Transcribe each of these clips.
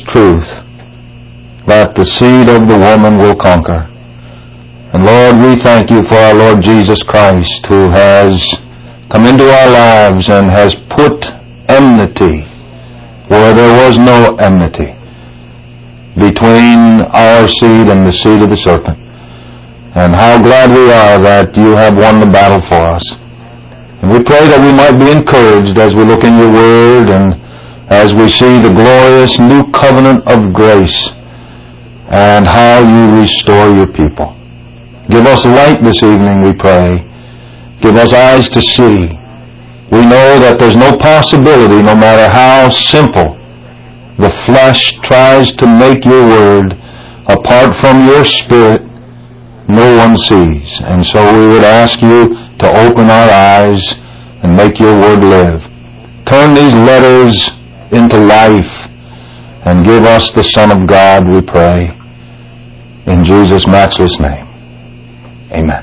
truth that the seed of the woman will conquer. And Lord, we thank you for our Lord Jesus Christ, who has come into our lives and has put enmity where there was no enmity between our seed and the seed of the serpent. And how glad we are that you have won the battle for us. And we pray that we might be encouraged as we look in your word and as we see the glorious new covenant of grace and how you restore your people. Give us light this evening, we pray. Give us eyes to see. We know that there's no possibility, no matter how simple the flesh tries to make your word, apart from your Spirit, no one sees. And so we would ask you to open our eyes and make your word live. Turn these letters into life and give us the Son of God, we pray. In Jesus' matchless name. Amen.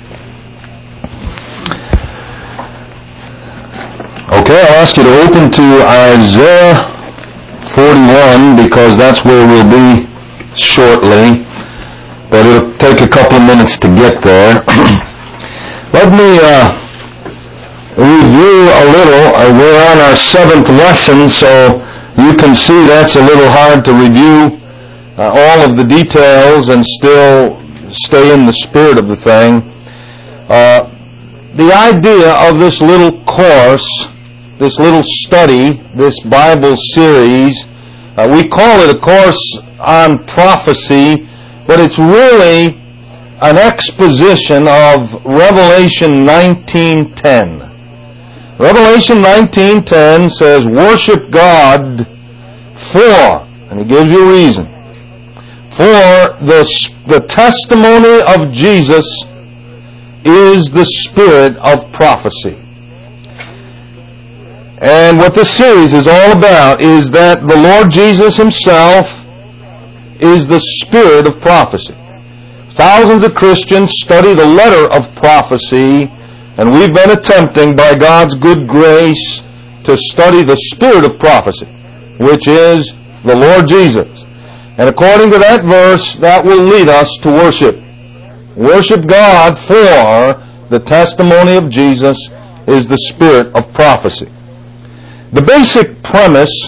Okay, I'll ask you to open to Isaiah 41 because that's where we'll be shortly. But it'll take a couple of minutes to get there. Let me review a little. We're on our 7th lesson, so you can see that's a little hard to review all of the details and still stay in the spirit of the thing. The idea of this little course, this little study, this Bible series, we call it a course on prophecy, but it's really an exposition of Revelation 19:10. Revelation 19:10 says, worship God for, and he gives you a reason, for the testimony of Jesus is the spirit of prophecy. And what this series is all about is that the Lord Jesus himself is the spirit of prophecy. Thousands of Christians study the letter of prophecy, and we've been attempting by God's good grace to study the spirit of prophecy, which is the Lord Jesus. And according to that verse, that will lead us to worship. Worship God, for the testimony of Jesus is the spirit of prophecy. The basic premise,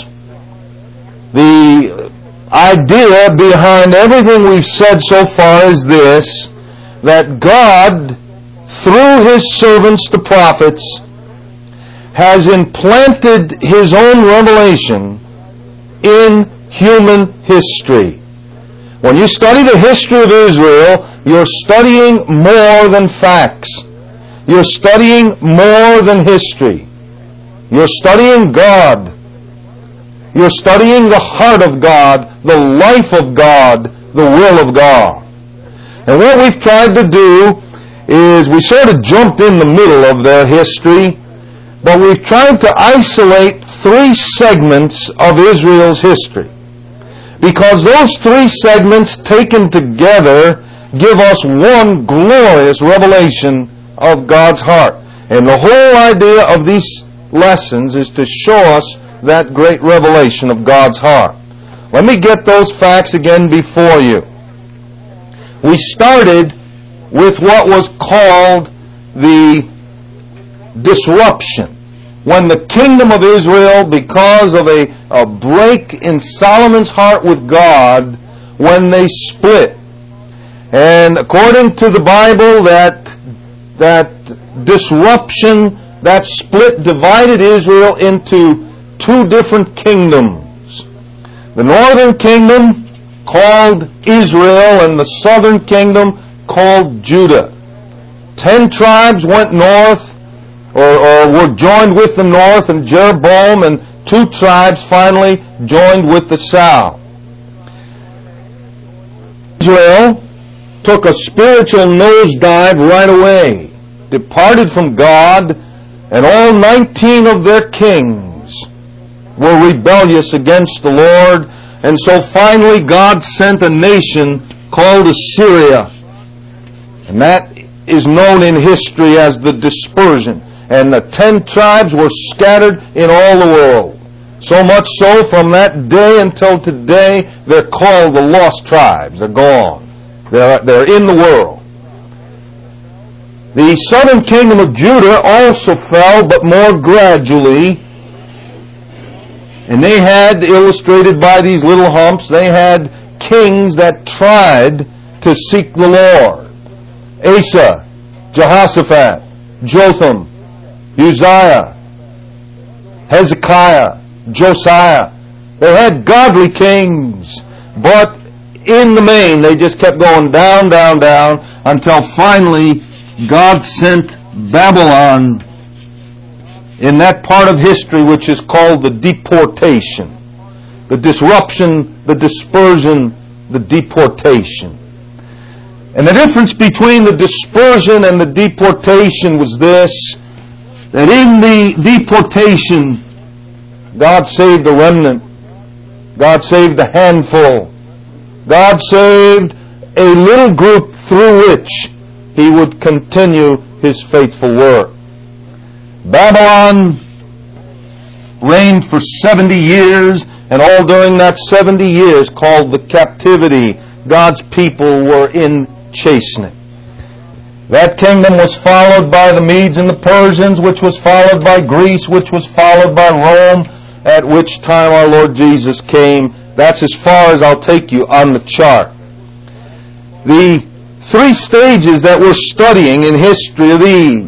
the idea behind everything we've said so far is this, that God, through his servants, the prophets, has implanted his own revelation in human history. When you study the history of Israel, you're studying more than facts. You're studying more than history. You're studying God. You're studying the heart of God, the life of God, the will of God. And what we've tried to do is we sort of jumped in the middle of their history, but we've tried to isolate 3 segments of Israel's history. Because those 3 segments taken together give us one glorious revelation of God's heart. And the whole idea of these lessons is to show us that great revelation of God's heart. Let me get those facts again before you. We started with what was called the disruption. When the kingdom of Israel, because of a break in Solomon's heart with God, when they split. And according to the Bible, that disruption, that split divided Israel into 2 different kingdoms. The northern kingdom called Israel and the southern kingdom called Judah. 10 tribes went north or were joined with the north, and Jeroboam, and 2 tribes finally joined with the south. Israel took a spiritual nosedive right away, departed from God, and all 19 of their kings were rebellious against the Lord, and so finally God sent a nation called Assyria. And that is known in history as the dispersion. And the 10 tribes were scattered in all the world. So much so, from that day until today, they're called the lost tribes. They're gone. They're in the world. The southern kingdom of Judah also fell, but more gradually. And they had, illustrated by these little humps, they had kings that tried to seek the Lord. Asa, Jehoshaphat, Jotham, Uzziah, Hezekiah, Josiah. They had godly kings, but in the main they just kept going down, down, down, until finally God sent Babylon in that part of history which is called the deportation. The disruption, the dispersion, the deportation. And the difference between the dispersion and the deportation was this, that in the deportation, God saved a remnant. God saved a handful. God saved a little group through which He would continue His faithful work. Babylon reigned for 70 years, and all during that 70 years, called the captivity, God's people were in chastening. That kingdom was followed by the Medes and the Persians, which was followed by Greece, which was followed by Rome, at which time our Lord Jesus came. That's as far as I'll take you on the chart. The three stages that we're studying in history are these.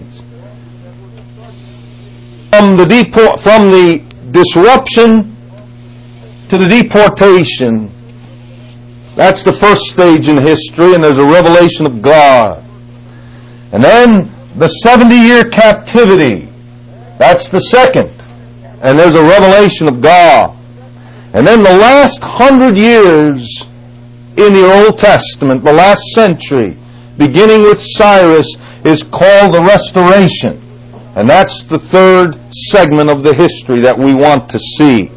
From the disruption to the deportation, that's the first stage in history, and there's a revelation of God. And then the 70-year captivity, that's the second, and there's a revelation of God. And then the last 100 years in the Old Testament, the last century, beginning with Cyrus, is called the Restoration. And that's the third segment of the history that we want to see.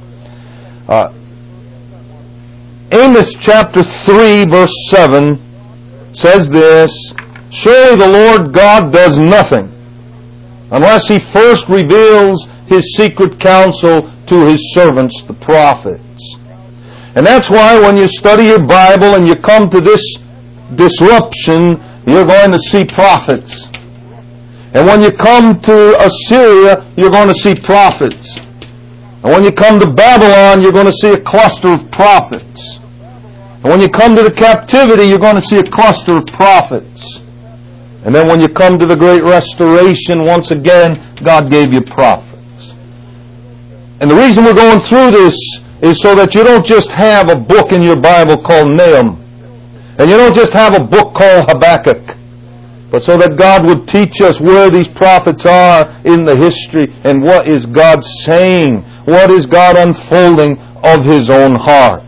Amos chapter 3 verse 7 says this, "Surely the Lord God does nothing unless He first reveals His secret counsel to His servants, the prophets." And that's why when you study your Bible and you come to this disruption, you're going to see prophets. And when you come to Assyria, you're going to see prophets. And when you come to Babylon, you're going to see a cluster of prophets. And when you come to the captivity, you're going to see a cluster of prophets. And then when you come to the great restoration, once again, God gave you prophets. And the reason we're going through this is so that you don't just have a book in your Bible called Nahum. And you don't just have a book called Habakkuk. But so that God would teach us where these prophets are in the history and what is God saying. What is God unfolding of His own heart.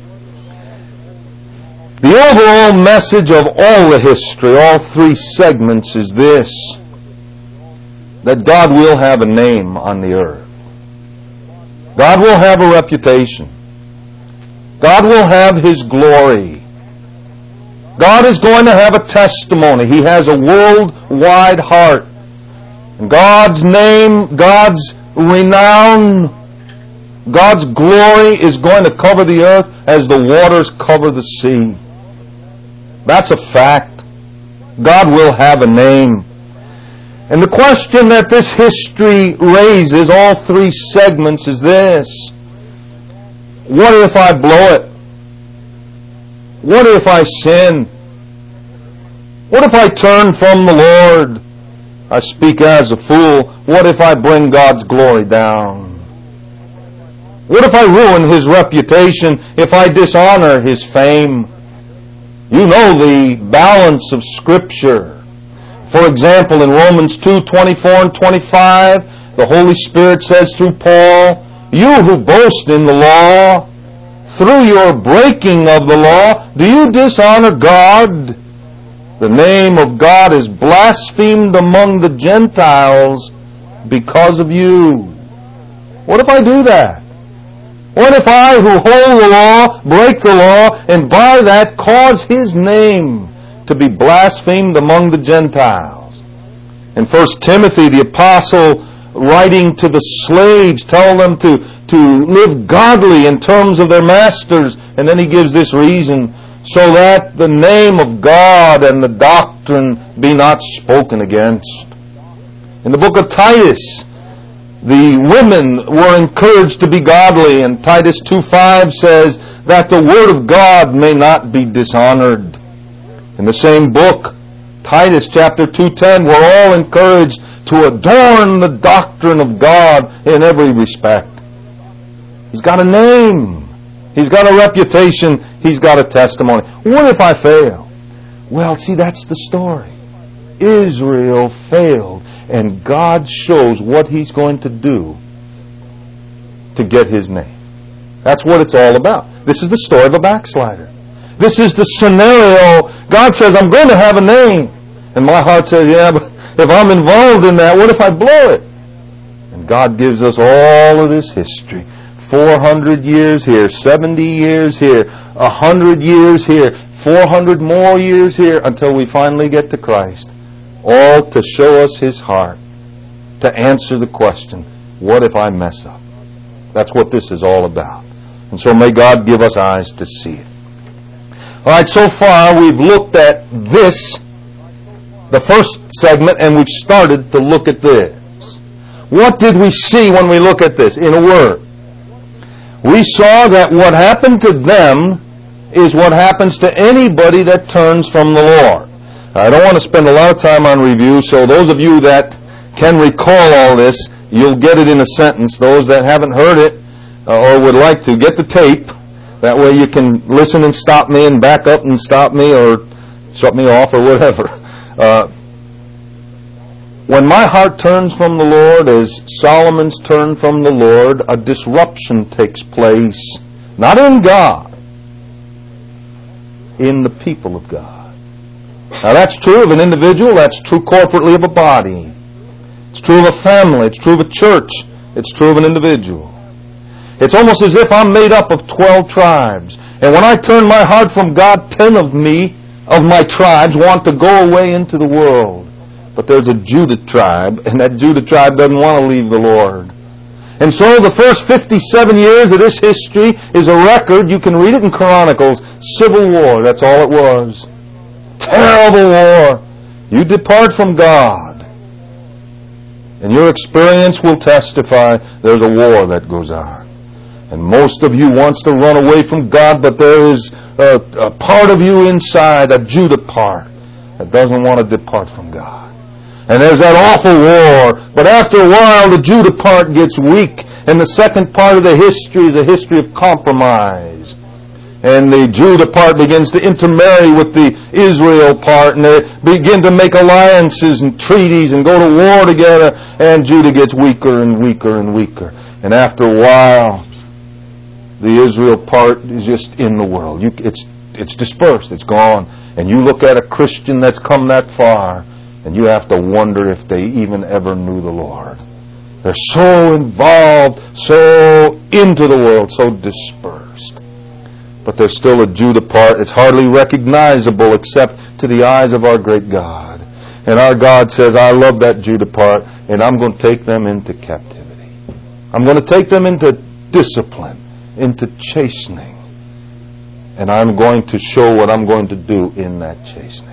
The overall message of all the history, all three segments, is this: that God will have a name on the earth. God will have a reputation. God will have His glory. God is going to have a testimony. He has a worldwide heart. And God's name, God's renown, God's glory is going to cover the earth as the waters cover the sea. That's a fact. God will have a name. And the question that this history raises, all three segments, is this: what if I blow it? What if I sin? What if I turn from the Lord? I speak as a fool. What if I bring God's glory down? What if I ruin His reputation? If I dishonor His fame? You know the balance of Scripture. For example, in Romans 2:24 and 25, the Holy Spirit says through Paul, "You who boast in the law, through your breaking of the law, do you dishonor God? The name of God is blasphemed among the Gentiles because of you." What if I do that? What if I, who hold the law, break the law, and by that cause His name to be blasphemed among the Gentiles? In 1 Timothy, the apostle writing to the slaves, tell them to live godly in terms of their masters. And then he gives this reason, so that the name of God and the doctrine be not spoken against. In the book of Titus, the women were encouraged to be godly, and Titus 2:5 says that the word of God may not be dishonored. In the same book, Titus chapter 2:10, we're all encouraged to adorn the doctrine of God in every respect. He's got a name. He's got a reputation. He's got a testimony. What if I fail? Well, see, that's the story. Israel failed, and God shows what He's going to do to get His name. That's what it's all about. This is the story of a backslider. This is the scenario. God says, I'm going to have a name. And my heart says, yeah, but if I'm involved in that, what if I blow it? And God gives us all of this history. 400 years here, 70 years here, 100 years here, 400 more years here, until we finally get to Christ. All to show us His heart, to answer the question, what if I mess up? That's what this is all about. And so may God give us eyes to see it. All right, so far we've looked at this, the first segment, and we've started to look at this. What did we see when we look at this? In a word, we saw that what happened to them is what happens to anybody that turns from the Lord. I don't want to spend a lot of time on review, so those of you that can recall all this, you'll get it in a sentence. Those that haven't heard it or would like to, get the tape. That way you can listen and stop me and back up and stop me or shut me off or whatever. When my heart turns from the Lord, as Solomon's turned from the Lord, a disruption takes place. Not in God, in the people of God. Now that's true of an individual, that's true corporately of a body. It's true of a family, it's true of a church, it's true of an individual. It's almost as if I'm made up of 12 tribes. And when I turn my heart from God, 10 of my tribes, want to go away into the world. But there's a Judah tribe, and that Judah tribe doesn't want to leave the Lord. And so the first 57 years of this history is a record. You can read it in Chronicles. Civil war, that's all it was. Terrible war. You depart from God, and your experience will testify there's a war that goes on. And most of you wants to run away from God, but there is a part of you inside, a Judah part, that doesn't want to depart from God. And there's that awful war. But after a while, the Judah part gets weak. And the second part of the history is a history of compromise. And the Judah part begins to intermarry with the Israel part. And they begin to make alliances and treaties and go to war together. And Judah gets weaker and weaker and weaker. And after a while, the Israel part is just in the world. It's dispersed. It's gone. And you look at a Christian that's come that far, and you have to wonder if they even ever knew the Lord. They're so involved, so into the world, so dispersed. But there's still a Judah part. It's hardly recognizable except to the eyes of our great God. And our God says, I love that Judah part, and I'm going to take them into captivity. I'm going to take them into discipline, into chastening. And I'm going to show what I'm going to do in that chastening.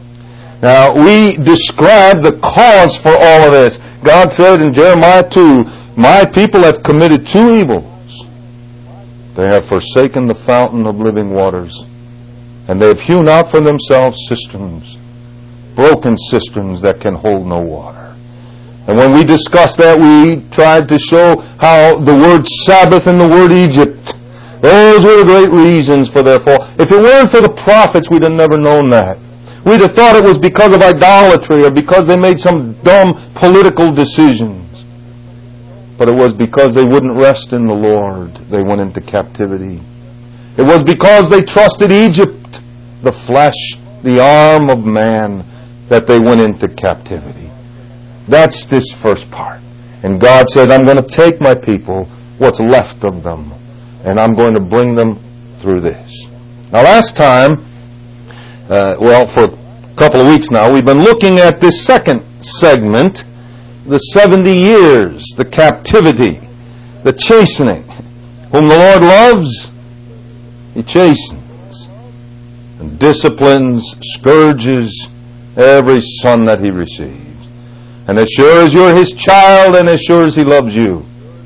Now, we describe the cause for all of this. God said in Jeremiah 2, my people have committed two evils. They have forsaken the fountain of living waters, and they have hewn out for themselves cisterns, broken cisterns that can hold no water. And when we discussed that, we tried to show how the word Sabbath and the word Egypt, those were the great reasons for their fall. If it weren't for the prophets, we'd have never known that. We'd have thought it was because of idolatry or because they made some dumb political decisions. But it was because they wouldn't rest in the Lord. They went into captivity. It was because they trusted Egypt, the flesh, the arm of man, that they went into captivity. That's this first part. And God says, I'm going to take my people, what's left of them, and I'm going to bring them through this. Now last time, for a couple of weeks now, we've been looking at this second segment the 70 years, the captivity, the chastening. Whom the Lord loves, He chastens and disciplines, scourges every son that He receives. And as sure as you're His child and as sure as He loves you,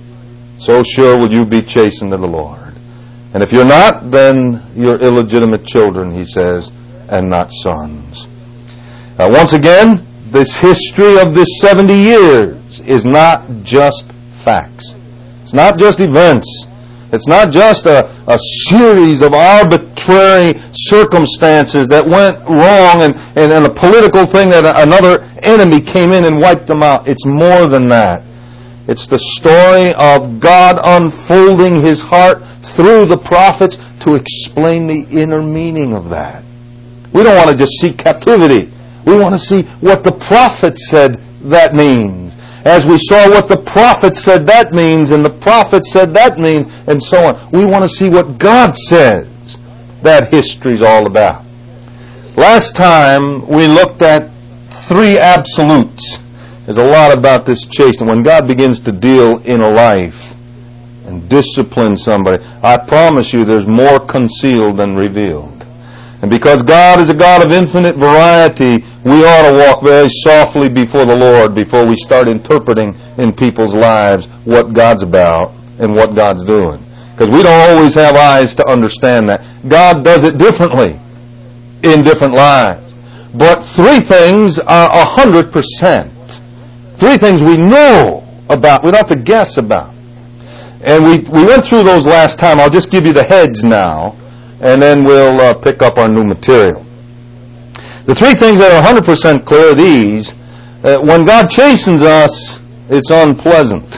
so sure will you be chastened of the Lord. And if you're not, then you're illegitimate children, He says, and not sons. Once again, this history of this 70 years is not just facts. It's not just events. It's not just a series of arbitrary circumstances that went wrong and a political thing that another enemy came in and wiped them out. It's more than that. It's the story of God unfolding His heart through the prophets to explain the inner meaning of that. We don't want to just see captivity. We want to see what the prophet said that means. As we saw what the prophet said that means, and the prophet said that means, and so on. We want to see what God says that history's all about. Last time we looked at 3 absolutes. There's a lot about this chastening. When God begins to deal in a life and discipline somebody, I promise you there's more concealed than revealed. And because God is a God of infinite variety, we ought to walk very softly before the Lord before we start interpreting in people's lives what God's about and what God's doing. Because we don't always have eyes to understand that. God does it differently in different lives. But 3 things are 100%. 3 things we know about, we don't have to guess about. And we went through those last time. I'll just give you the heads now, and then we'll pick up our new material. The 3 things that are 100% clear are these. When God chastens us, it's unpleasant.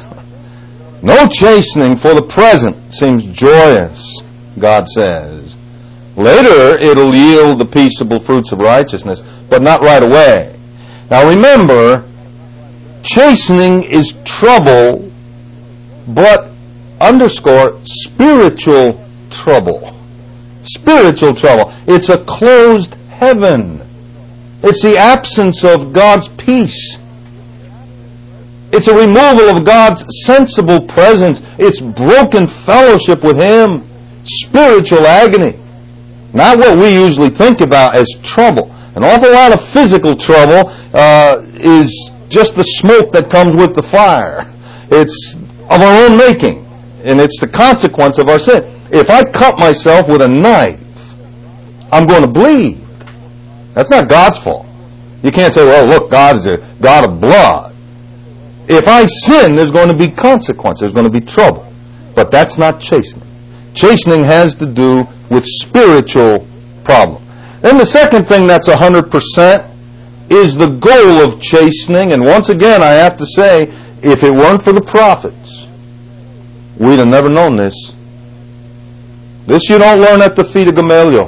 No chastening for the present seems joyous, God says. Later, it'll yield the peaceable fruits of righteousness, but not right away. Now remember, chastening is trouble, but underscore spiritual trouble. Spiritual trouble. It's a closed heaven. It's the absence of God's peace. It's a removal of God's sensible presence. It's broken fellowship with Him. Spiritual agony. Not what we usually think about as trouble. An awful lot of physical trouble is just the smoke that comes with the fire. It's of our own making. And it's the consequence of our sin. If I cut myself with a knife, I'm going to bleed. That's not God's fault. You can't say, well, look, God is a God of blood. If I sin, there's going to be consequence. There's going to be trouble. But that's not chastening. Chastening has to do with spiritual problem. Then the second thing that's 100% is the goal of chastening. And once again, I have to say, if it weren't for the prophets, we'd have never known this. This you don't learn at the feet of Gamaliel.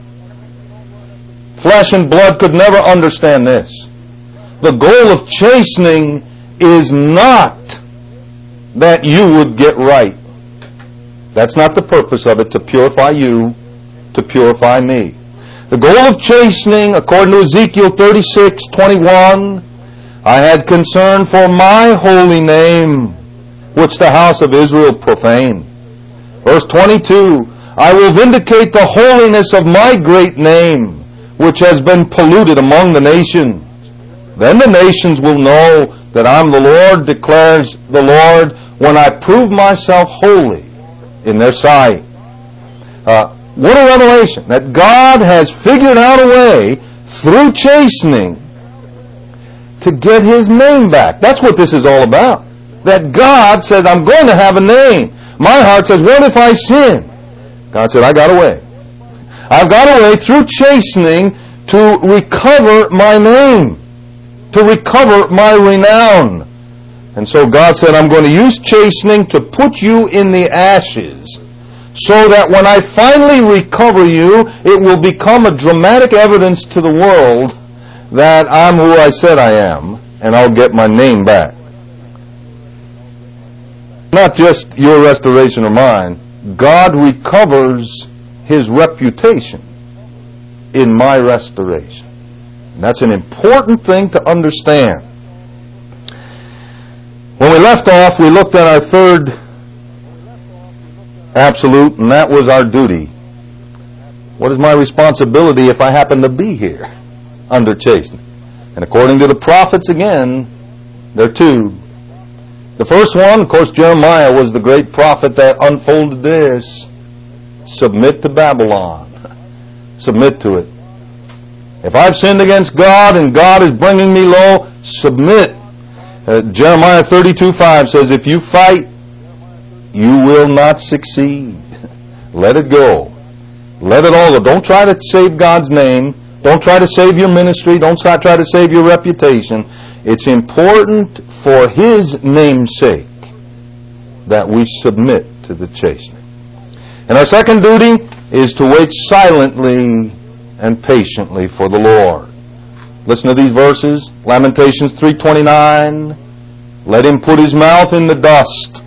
Flesh and blood could never understand this. The goal of chastening is not that you would get right. That's not the purpose of it, to purify you, to purify me. The goal of chastening, according to Ezekiel 36:21, I had concern for my holy name, which the house of Israel profaned. Verse 22, I will vindicate the holiness of my great name, which has been polluted among the nations. Then the nations will know that I'm the Lord, declares the Lord, when I prove myself holy in their sight. What a revelation, that God has figured out a way through chastening to get His name back. That's what this is all about. That God says, I'm going to have a name. My heart says, what if I sin? God said, I got a way. I've got a way through chastening to recover my name, to recover my renown. And so God said, I'm going to use chastening to put you in the ashes, so that when I finally recover you, it will become a dramatic evidence to the world that I'm who I said I am, and I'll get my name back. Not just your restoration or mine. God recovers His reputation in my restoration. And that's an important thing to understand. we left off, we looked at our third absolute, and that was our duty. What is my responsibility if I happen to be here under chastening? And according to the prophets, again, there are two. The first one, of course, Jeremiah was the great prophet that unfolded this. Submit to Babylon. Submit to it. If I've sinned against God and God is bringing me low, submit. Jeremiah 32:5 says, if you fight, you will not succeed. Let it go. Let it all go. Don't try to save God's name. Don't try to save your ministry. Don't try to save your reputation. It's important for His name's sake that we submit to the chastening. And our second duty is to wait silently and patiently for the Lord. Listen to these verses. Lamentations 3:29. Let him put his mouth in the dust.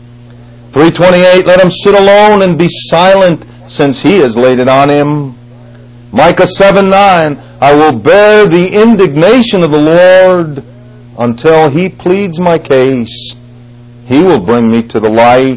3:28. Let him sit alone and be silent, since he has laid it on him. Micah 7:9. I will bear the indignation of the Lord until He pleads my case. He will bring me to the light.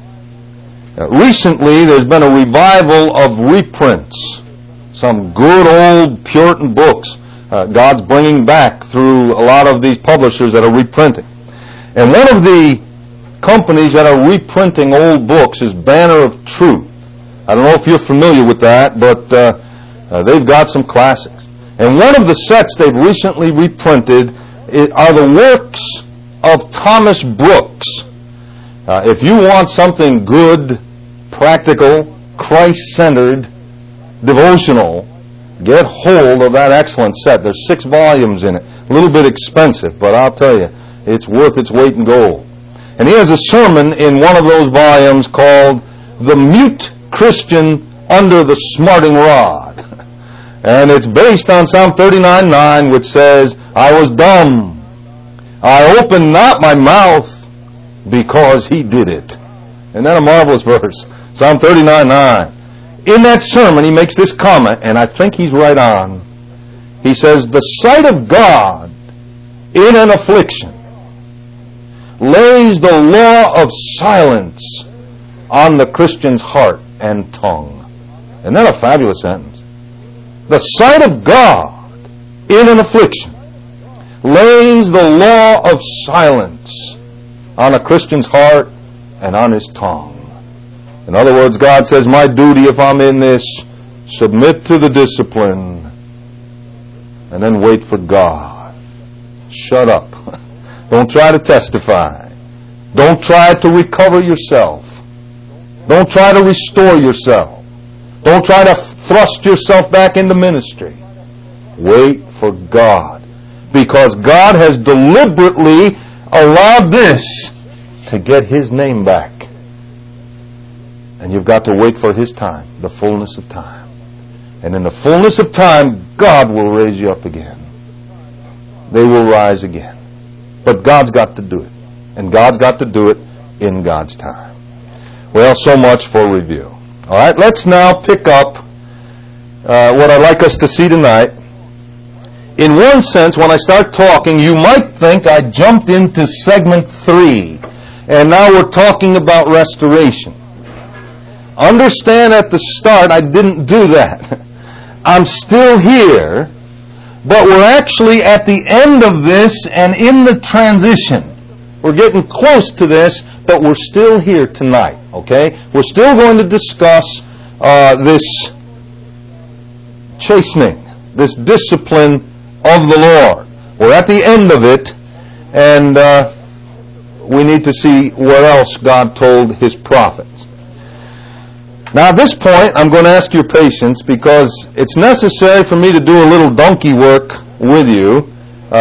Recently, there's been a revival of reprints. Some good old Puritan books God's bringing back through a lot of these publishers that are reprinting. And one of the companies that are reprinting old books is Banner of Truth. I don't know if you're familiar with that, but they've got some classics. And one of the sets they've recently reprinted are the works of Thomas Brooks. If you want something good, practical, Christ-centered, devotional, get hold of that excellent set. There's 6 volumes in it. A little bit expensive, but I'll tell you, it's worth its weight in gold. And he has a sermon in one of those volumes called The Mute Christian Under the Smarting Rod. And it's based on Psalm 39:9, which says, I was dumb. I opened not my mouth because He did it. Isn't that a marvelous verse? Psalm 39:9. In that sermon, he makes this comment, and I think he's right on. He says, the sight of God in an affliction lays the law of silence on the Christian's heart and tongue. Isn't that a fabulous sentence? The sight of God in an affliction lays the law of silence on a Christian's heart and on his tongue. In other words, God says, my duty, if I'm in this, submit to the discipline and then wait for God. Shut up. Don't try to testify. Don't try to recover yourself. Don't try to restore yourself. Don't try to thrust yourself back into ministry. Wait for God. Because God has deliberately allowed this to get His name back. And you've got to wait for His time, the fullness of time. And in the fullness of time, God will raise you up again. They will rise again. But God's got to do it. And God's got to do it in God's time. Well, so much for review. All right, let's now pick up what I'd like us to see tonight. In one sense, when I start talking, you might think I jumped into segment 3. And now we're talking about restoration. Understand at the start, I didn't do that. I'm still here, but we're actually at the end of this and in the transition. We're getting close to this, but we're still here tonight, okay? We're still going to discuss this chastening, this discipline of the Lord. We're at the end of it, and we need to see what else God told His prophets. Now, at this point, I'm going to ask your patience because it's necessary for me to do a little donkey work with you.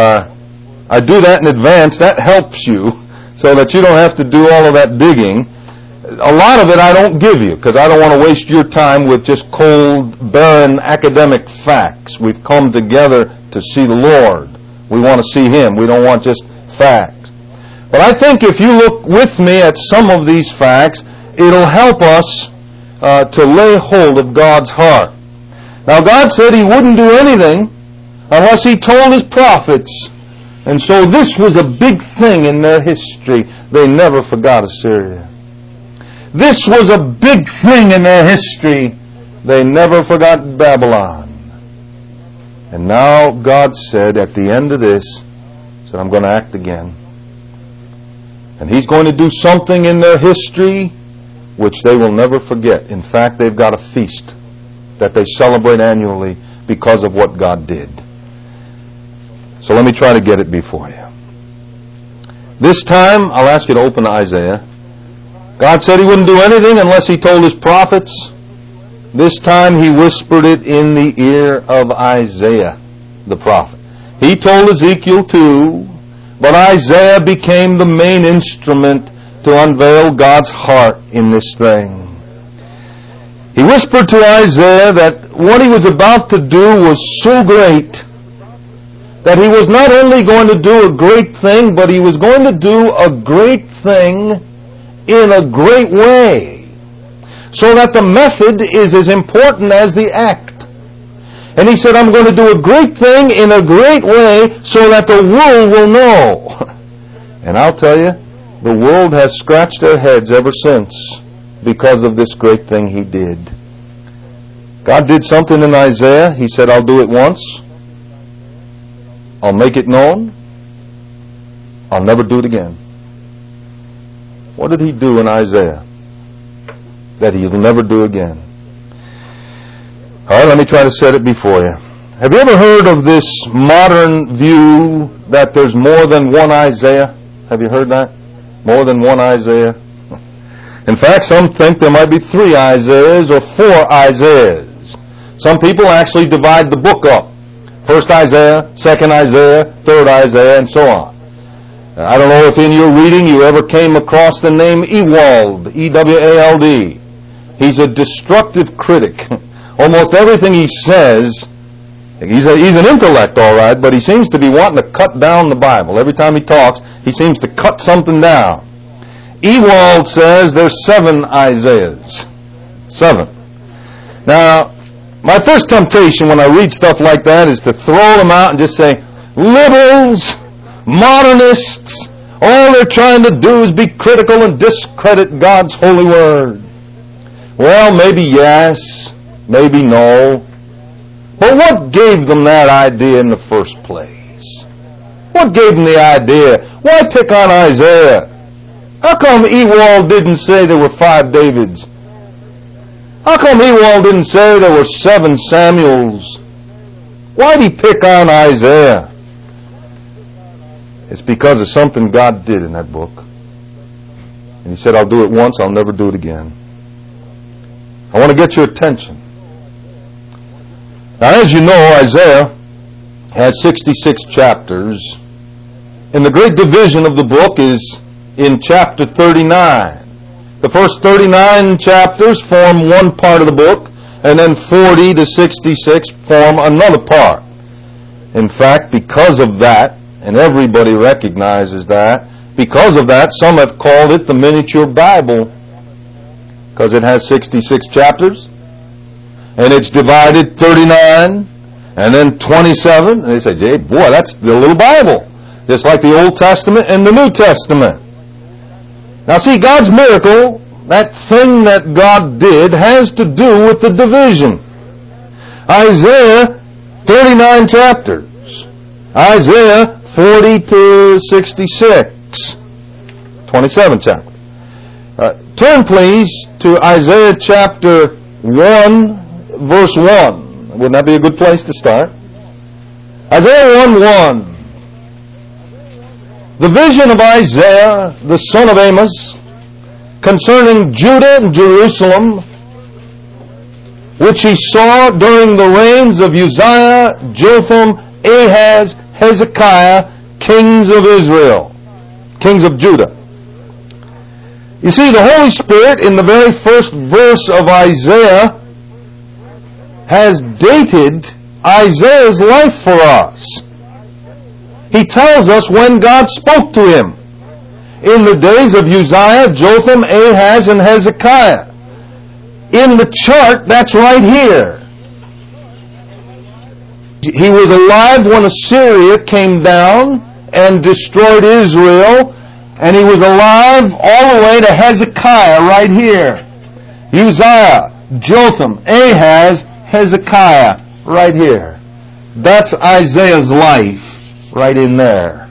I do that in advance. That helps you so that you don't have to do all of that digging. A lot of it I don't give you because I don't want to waste your time with just cold, barren academic facts. We've come together to see the Lord. We want to see Him. We don't want just facts. But I think if you look with me at some of these facts, it'll help us to lay hold of God's heart. Now, God said He wouldn't do anything unless He told His prophets And so this was a big thing in their history. They never forgot Assyria. This was a big thing in their history. They never forgot Babylon. And now God said at the end of this, said, I'm going to act again. And He's going to do something in their history which they will never forget. In fact, they've got a feast that they celebrate annually because of what God did. So let me try to get it before you. This time, I'll ask you to open to Isaiah. God said He wouldn't do anything unless He told His prophets. This time He whispered it in the ear of Isaiah, the prophet. He told Ezekiel too, but Isaiah became the main instrument to unveil God's heart in this thing. He whispered to Isaiah that what he was about to do was so great that he was not only going to do a great thing, but he was going to do a great thing in a great way. So that the method is as important as the act. And he said, I'm going to do a great thing in a great way so that the world will know. And I'll tell you, the world has scratched their heads ever since because of this great thing He did. God did something in Isaiah. He said, I'll do it once. I'll make it known. I'll never do it again. What did He do in Isaiah that He'll never do again? All right, let me try to set it before you. Have you ever heard of this modern view that there's more than one Isaiah? Have you heard that? More than one Isaiah? In fact, some think there might be 3 Isaiahs or 4 Isaiahs. Some people actually divide the book up. 1st Isaiah, 2nd Isaiah, 3rd Isaiah, and so on. I don't know if in your reading you ever came across the name Ewald, E-W-A-L-D. He's a destructive critic. Almost everything he says, he's an intellect, all right, but he seems to be wanting to cut down the Bible. Every time he talks, he seems to cut something down. Ewald says there's 7 Isaiahs. 7. Now, my first temptation when I read stuff like that is to throw them out and just say, liberals, modernists, all they're trying to do is be critical and discredit God's holy word. Well, maybe yes, maybe no. But what gave them that idea in the first place? What gave them the idea? Why pick on Isaiah? How come Ewald didn't say there were 5 Davids? How come Ewald didn't say there were 7 Samuels? Why did he pick on Isaiah? It's because of something God did in that book. And He said, I'll do it once, I'll never do it again. I want to get your attention. Now, as you know, Isaiah has 66 chapters, and the great division of the book is in chapter 39. The first 39 chapters form one part of the book, and then 40 to 66 form another part. In fact, because of that, and everybody recognizes that, because of that, some have called it the miniature Bible, because it has 66 chapters, and it's divided 39, and then 27, and they say, "Gee, boy, that's the little Bible." Just like the Old Testament and the New Testament. Now see, God's miracle, that thing that God did, has to do with the division. Isaiah, 39 chapters. Isaiah, 40 to 66. 27 chapters. Turn, please, to Isaiah chapter 1, verse 1. Wouldn't that be a good place to start? Isaiah 1:1. The vision of Isaiah, the son of Amos, concerning Judah and Jerusalem, which he saw during the reigns of Uzziah, Jotham, Ahaz, Hezekiah, kings of Israel, kings of Judah. You see, the Holy Spirit, in the very first verse of Isaiah, has dated Isaiah's life for us. He tells us when God spoke to him. In the days of Uzziah, Jotham, Ahaz, and Hezekiah. In the chart, that's right here. He was alive when Assyria came down and destroyed Israel, and he was alive all the way to Hezekiah right here. Uzziah, Jotham, Ahaz, Hezekiah right here. That's Isaiah's life right in there.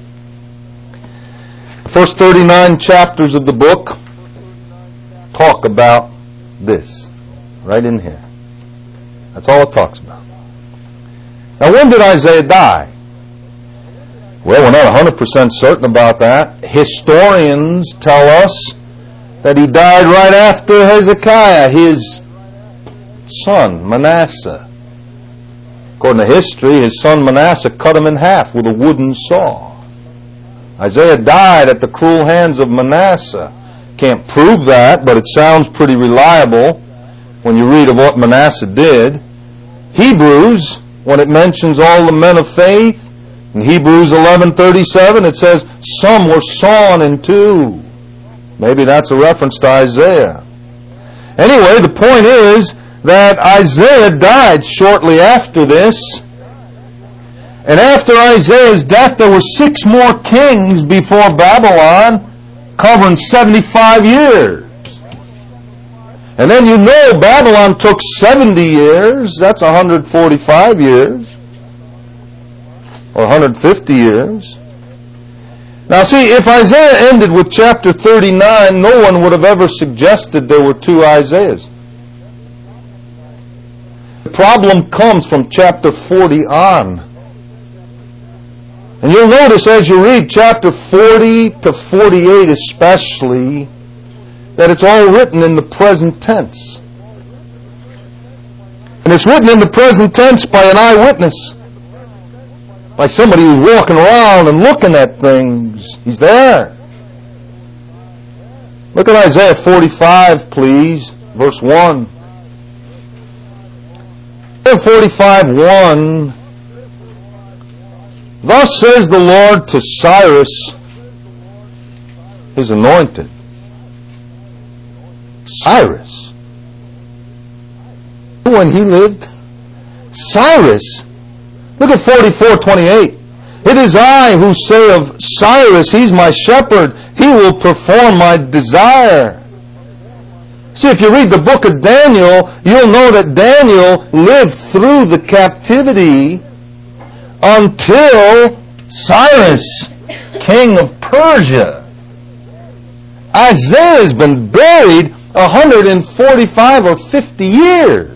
The first 39 chapters of the book talk about this right in here. That's all it talks about. Now, when did Isaiah die? Well, we're not 100% certain about that. Historians tell us that he died right after Hezekiah, his son, Manasseh. According to history, his son Manasseh cut him in half with a wooden saw. Isaiah died at the cruel hands of Manasseh. Can't prove that, but it sounds pretty reliable when you read of what Manasseh did. Hebrews, when it mentions all the men of faith, in Hebrews 11:37 it says, some were sawn in two. Maybe that's a reference to Isaiah. Anyway, the point is that Isaiah died shortly after this. And after Isaiah's death, there were 6 more kings before Babylon, covering 75 years. And then you know Babylon took 70 years. That's 145 years. Or 150 years. Now see, if Isaiah ended with chapter 39, no one would have ever suggested there were 2 Isaiahs. The problem comes from chapter 40 on. And you'll notice as you read chapter 40 to 48 especially, that it's all written in the present tense. And it's written in the present tense by an eyewitness. By somebody who's walking around and looking at things. He's there. Look at Isaiah 45, please, verse 1. Isaiah 45:1. Thus says the Lord to Cyrus, his anointed. Cyrus. When he lived? Cyrus. Look at 44:28. It is I who say of Cyrus, he's my shepherd. He will perform my desire. See, if you read the book of Daniel, you'll know that Daniel lived through the captivity until Cyrus, king of Persia. Isaiah has been buried 145 or 50 years.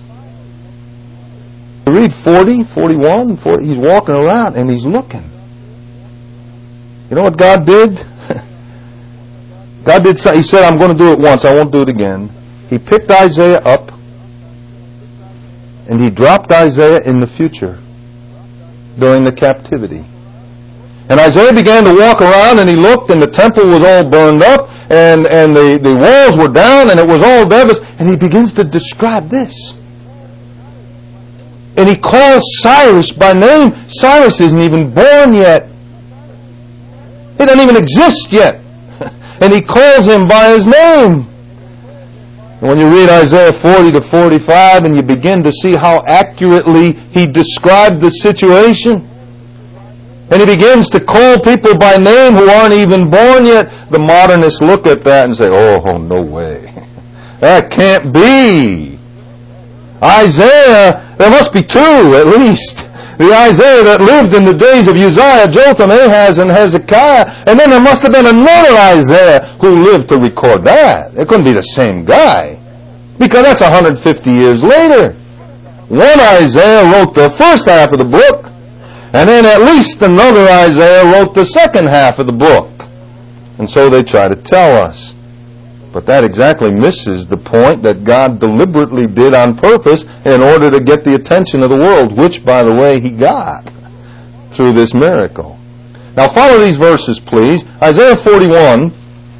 You read 40, 41, 40, he's walking around and he's looking. You know what God did? God did something. He said, I'm going to do it once, I won't do it again. He picked Isaiah up and he dropped Isaiah in the future during the captivity. And Isaiah began to walk around and he looked and the temple was all burned up and the walls were down and it was all devastated. And he begins to describe this. And he calls Cyrus by name. Cyrus isn't even born yet. He doesn't even exist yet. And he calls him by his name. And when you read Isaiah 40 to 45 and you begin to see how accurately he described the situation, and he begins to call people by name who aren't even born yet, the modernists look at that and say, oh, no way. That can't be. Isaiah, there must be 2 at least. The Isaiah that lived in the days of Uzziah, Jotham, Ahaz, and Hezekiah. And then there must have been another Isaiah who lived to record that. It couldn't be the same guy. Because that's 150 years later. One Isaiah wrote the first half of the book. And then at least another Isaiah wrote the second half of the book. And so they try to tell us. But that exactly misses the point that God deliberately did on purpose in order to get the attention of the world, which, by the way, he got through this miracle. Now follow these verses, please. Isaiah 41,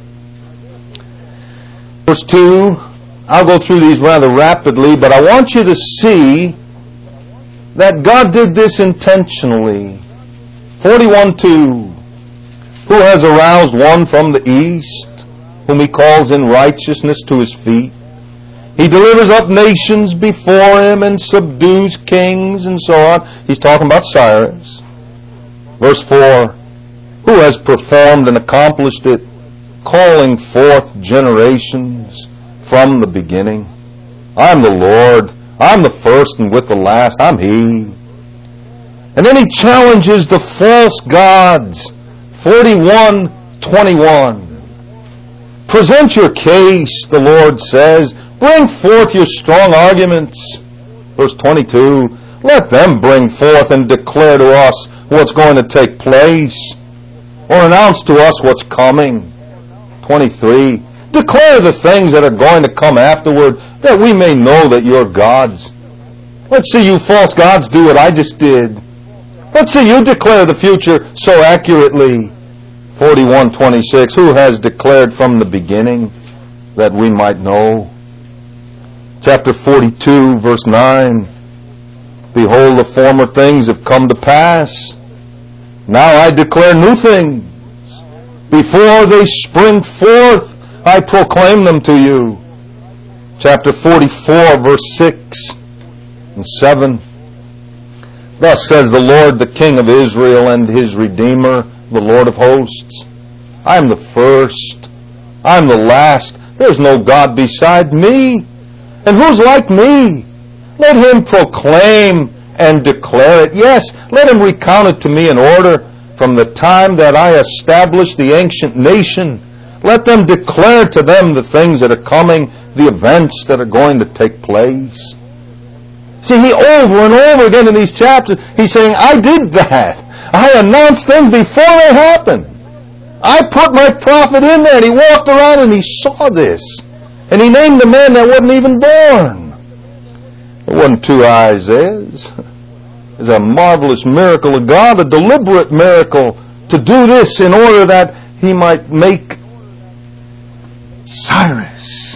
verse 2. I'll go through these rather rapidly, but I want you to see that God did this intentionally. 41:2. Who has aroused one from the east, whom he calls in righteousness to his feet? He delivers up nations before him and subdues kings and so on. He's talking about Cyrus. Verse 4, who has performed and accomplished it, calling forth generations from the beginning? I'm the Lord. I'm the first and with the last. I'm He. And then He challenges the false gods. 41:21. Present your case, the Lord says. Bring forth your strong arguments. Verse 22. Let them bring forth and declare to us what's going to take place, or announce to us what's coming. 23. Declare the things that are going to come afterward, that we may know that you're gods. Let's see you false gods do what I just did. Let's see you declare the future so accurately. 41:26. Who has declared from the beginning, that we might know? Chapter 42, verse 9. Behold, the former things have come to pass. Now I declare new things. Before they spring forth, I proclaim them to you. Chapter 44, verse 6 and 7. Thus says the Lord, the King of Israel and His Redeemer, the Lord of hosts. I am the first. I am the last. There's no God beside me. And who's like me? Let him proclaim and declare it. Yes, let him recount it to me in order. From the time that I established the ancient nation, let them declare to them the things that are coming, the events that are going to take place. See, he over and over again in these chapters, he's saying, I did that. I announced them before they happened. I put my prophet in there, and he walked around and he saw this. And he named the man that wasn't even born. It wasn't two Isaiahs. It's a marvelous miracle of God, a deliberate miracle to do this in order that he might make Cyrus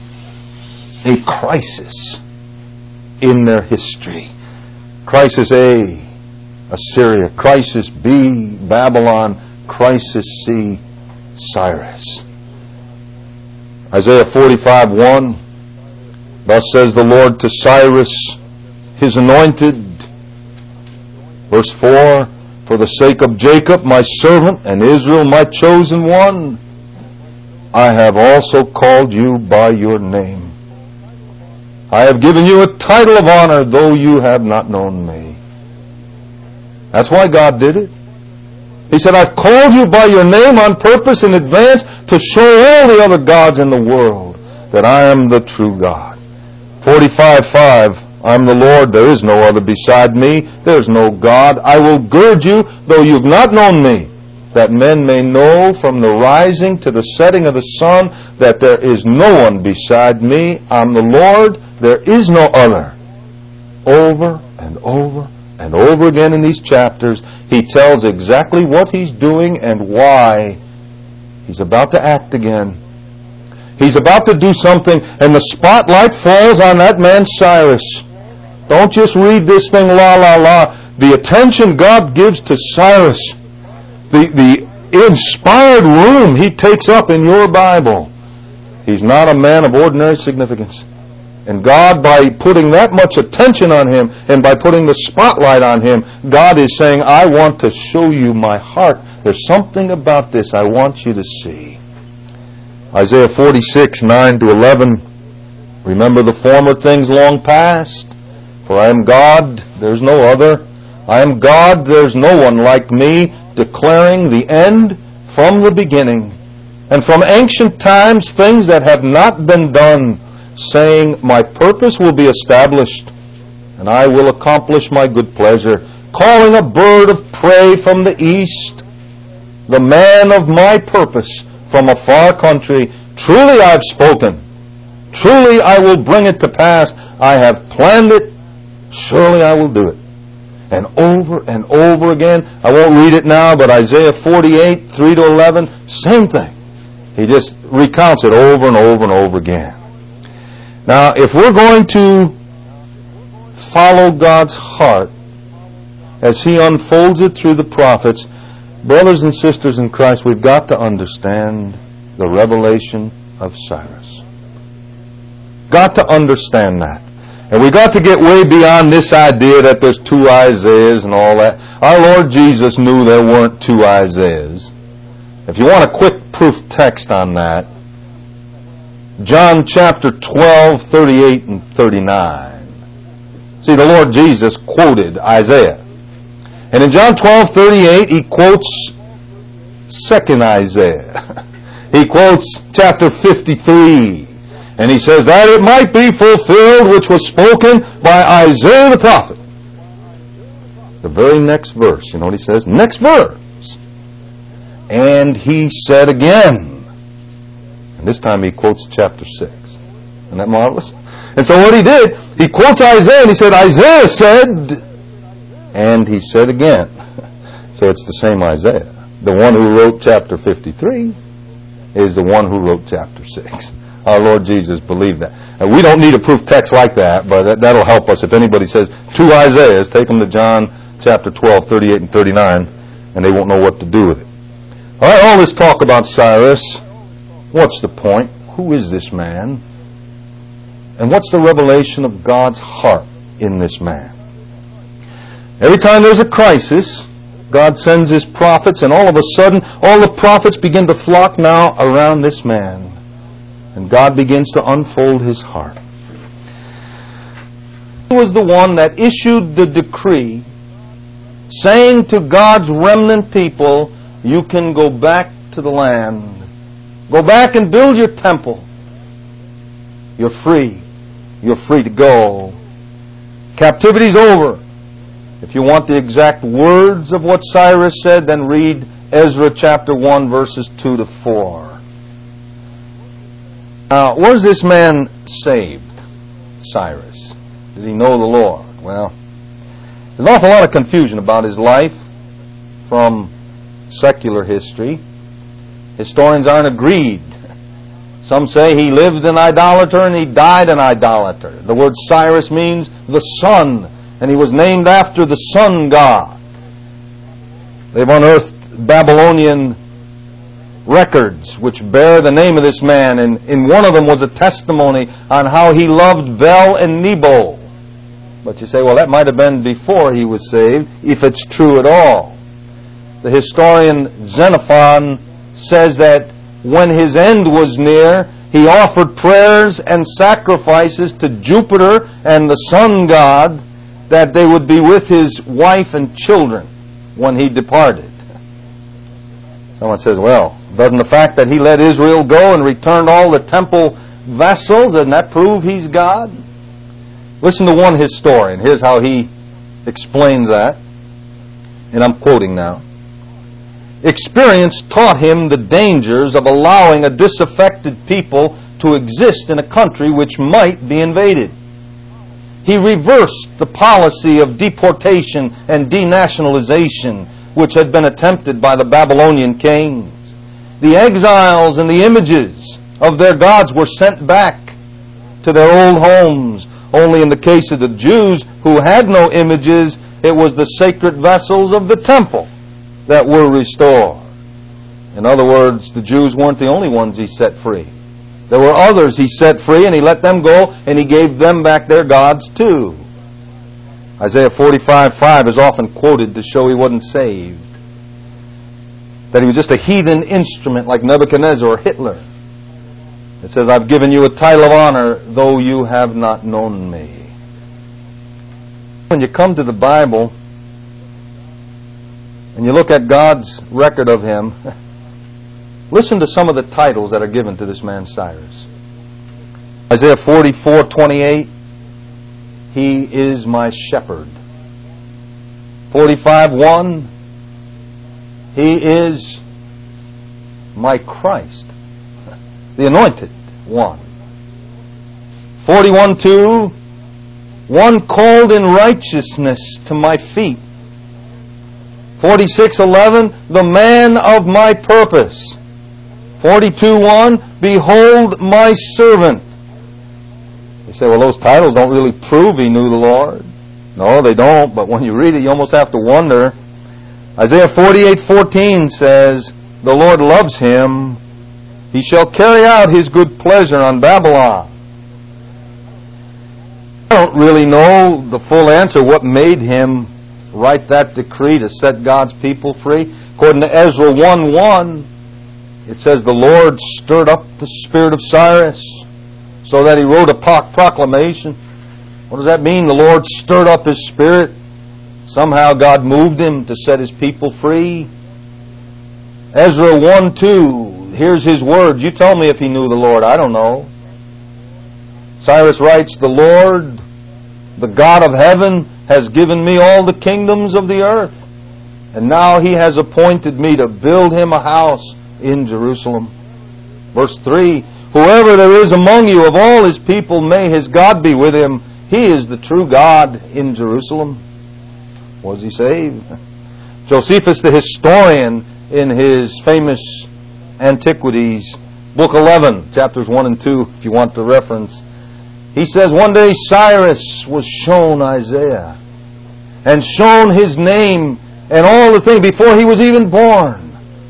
a crisis in their history. Crisis A, Assyria. Crisis B, Babylon. Crisis C, Cyrus. Isaiah 45:1. Thus says the Lord to Cyrus, His anointed. Verse 4, for the sake of Jacob, my servant, and Israel, my chosen one, I have also called you by your name. I have given you a title of honor, though you have not known me. That's why God did it. He said, I've called you by your name on purpose in advance to show all the other gods in the world that I am the true God. 45:5, I'm the Lord, there is no other beside me, there is no God. I will gird you, though you've not known me, that men may know from the rising to the setting of the sun that there is no one beside me. I'm the Lord, there is no other. Over and over and over again in these chapters, he tells exactly what he's doing and why. He's about to act again. He's about to do something, and the spotlight falls on that man Cyrus. Don't just read this thing la la la. The attention God gives to Cyrus, the inspired room he takes up in your Bible. He's not a man of ordinary significance. And God, by putting that much attention on him and by putting the spotlight on him, God is saying, I want to show you my heart. There's something about this I want you to see. Isaiah 46:9-11. Remember the former things long past. For I am God, there's no other. I am God, there's no one like me, declaring the end from the beginning. And from ancient times things that have not been done, saying, my purpose will be established, and I will accomplish my good pleasure. Calling a bird of prey from the east, the man of my purpose from a far country. Truly I've spoken. Truly I will bring it to pass. I have planned it. Surely I will do it. And over again, I won't read it now, but Isaiah 48:3-11, same thing. He just recounts it over and over and over again. Now, if we're going to follow God's heart as He unfolds it through the prophets, brothers and sisters in Christ, we've got to understand the revelation of Cyrus. Got to understand that. And we got to get way beyond this idea that there's two Isaiahs and all that. Our Lord Jesus knew there weren't two Isaiahs. If you want a quick proof text on that, John chapter 12, 38 and 39. See, the Lord Jesus quoted Isaiah. And in John 12, 38, he quotes 2nd Isaiah. He quotes chapter 53. And he says, that it might be fulfilled which was spoken by Isaiah the prophet. The very next verse, you know what he says? Next verse. And he said again. And this time he quotes chapter 6. Isn't that marvelous? And so what he did, he quotes Isaiah and he said, Isaiah said, and he said again. So it's the same Isaiah. The one who wrote chapter 53 is the one who wrote chapter 6. Our Lord Jesus believed that. And we don't need a proof text like that, but that'll help us. If anybody says two Isaiahs, take them to John chapter 12, 38 and 39, and they won't know what to do with it. All right, all this talk about Cyrus, what's the point? Who is this man? And what's the revelation of God's heart in this man? Every time there's a crisis, God sends His prophets, and all of a sudden, all the prophets begin to flock now around this man. And God begins to unfold His heart. He was the one that issued the decree saying to God's remnant people, you can go back to the land. Go back and build your temple. You're free. You're free to go. Captivity's over. If you want the exact words of what Cyrus said, then read Ezra chapter 1 verses 2 to 4. Now, was this man saved? Cyrus. Did he know the Lord? Well, there's an awful lot of confusion about his life from secular history. Historians aren't agreed. Some say he lived an idolater and he died an idolater. The word Cyrus means the sun, and he was named after the sun god. They've unearthed Babylonian records which bear the name of this man, and in one of them was a testimony on how he loved Bel and Nebo. But you say, well, that might have been before he was saved, if it's true at all. The historian Xenophon says that when his end was near, he offered prayers and sacrifices to Jupiter and the sun god that they would be with his wife and children when he departed. Someone says, well, doesn't the fact that he let Israel go and returned all the temple vessels, doesn't that prove he's God? Listen to one historian. Here's how he explains that. And I'm quoting now. Experience taught him the dangers of allowing a disaffected people to exist in a country which might be invaded. He reversed the policy of deportation and denationalization which had been attempted by the Babylonian kings. The exiles and the images of their gods were sent back to their old homes. Only in the case of the Jews who had no images, it was the sacred vessels of the temple that were restored. In other words, the Jews weren't the only ones he set free. There were others he set free, and he let them go, and he gave them back their gods too. Isaiah 45:5 is often quoted to show he wasn't saved. That he was just a heathen instrument like Nebuchadnezzar or Hitler. It says, I've given you a title of honor, though you have not known me. When you come to the Bible, and you look at God's record of him, listen to some of the titles that are given to this man Cyrus. Isaiah 44:28, he is my shepherd. 45:1, he is my Christ, the anointed one. 41:2, one called in righteousness to my feet. 46:11, the man of my purpose. 42:1, behold my servant. You say, well, those titles don't really prove he knew the Lord. No, they don't, but when you read it, you almost have to wonder. Isaiah 48:14 says, the Lord loves him. He shall carry out his good pleasure on Babylon. I don't really know the full answer what made him write that decree to set God's people free? According to Ezra 1:1, it says the Lord stirred up the spirit of Cyrus so that he wrote a proclamation. What does that mean? The Lord stirred up his spirit. Somehow God moved him to set his people free. Ezra 1:2, here's his words. You tell me if he knew the Lord. I don't know. Cyrus writes, the Lord, the God of heaven, has given me all the kingdoms of the earth. And now he has appointed me to build him a house in Jerusalem. Verse 3, whoever there is among you of all his people, may his God be with him. He is the true God in Jerusalem. Was he saved? Josephus the historian, in his famous Antiquities, Book 11, chapters 1 and 2, if you want the reference, he says, one day Cyrus was shown Isaiah, and shown his name and all the things before he was even born.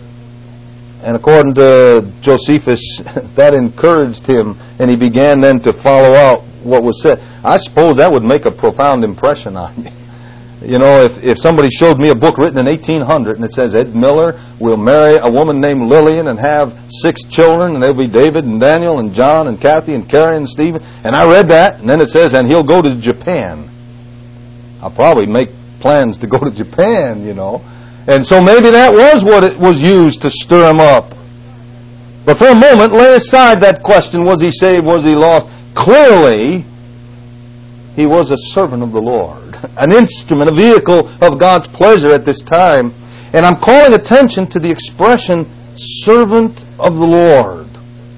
And according to Josephus, that encouraged him, and he began then to follow out what was said. I suppose that would make a profound impression on you. You know, if somebody showed me a book written in 1800 and it says Ed Miller will marry a woman named Lillian and have 6 children, and they'll be David and Daniel and John and Kathy and Carrie and Stephen, and I read that, and then it says, and he'll go to Japan. I'll probably make plans to go to Japan, you know. And so maybe that was what it was used to stir him up. But for a moment, lay aside that question, was he saved, was he lost? Clearly, he was a servant of the Lord, an instrument, a vehicle of God's pleasure at this time. And I'm calling attention to the expression, servant of the Lord.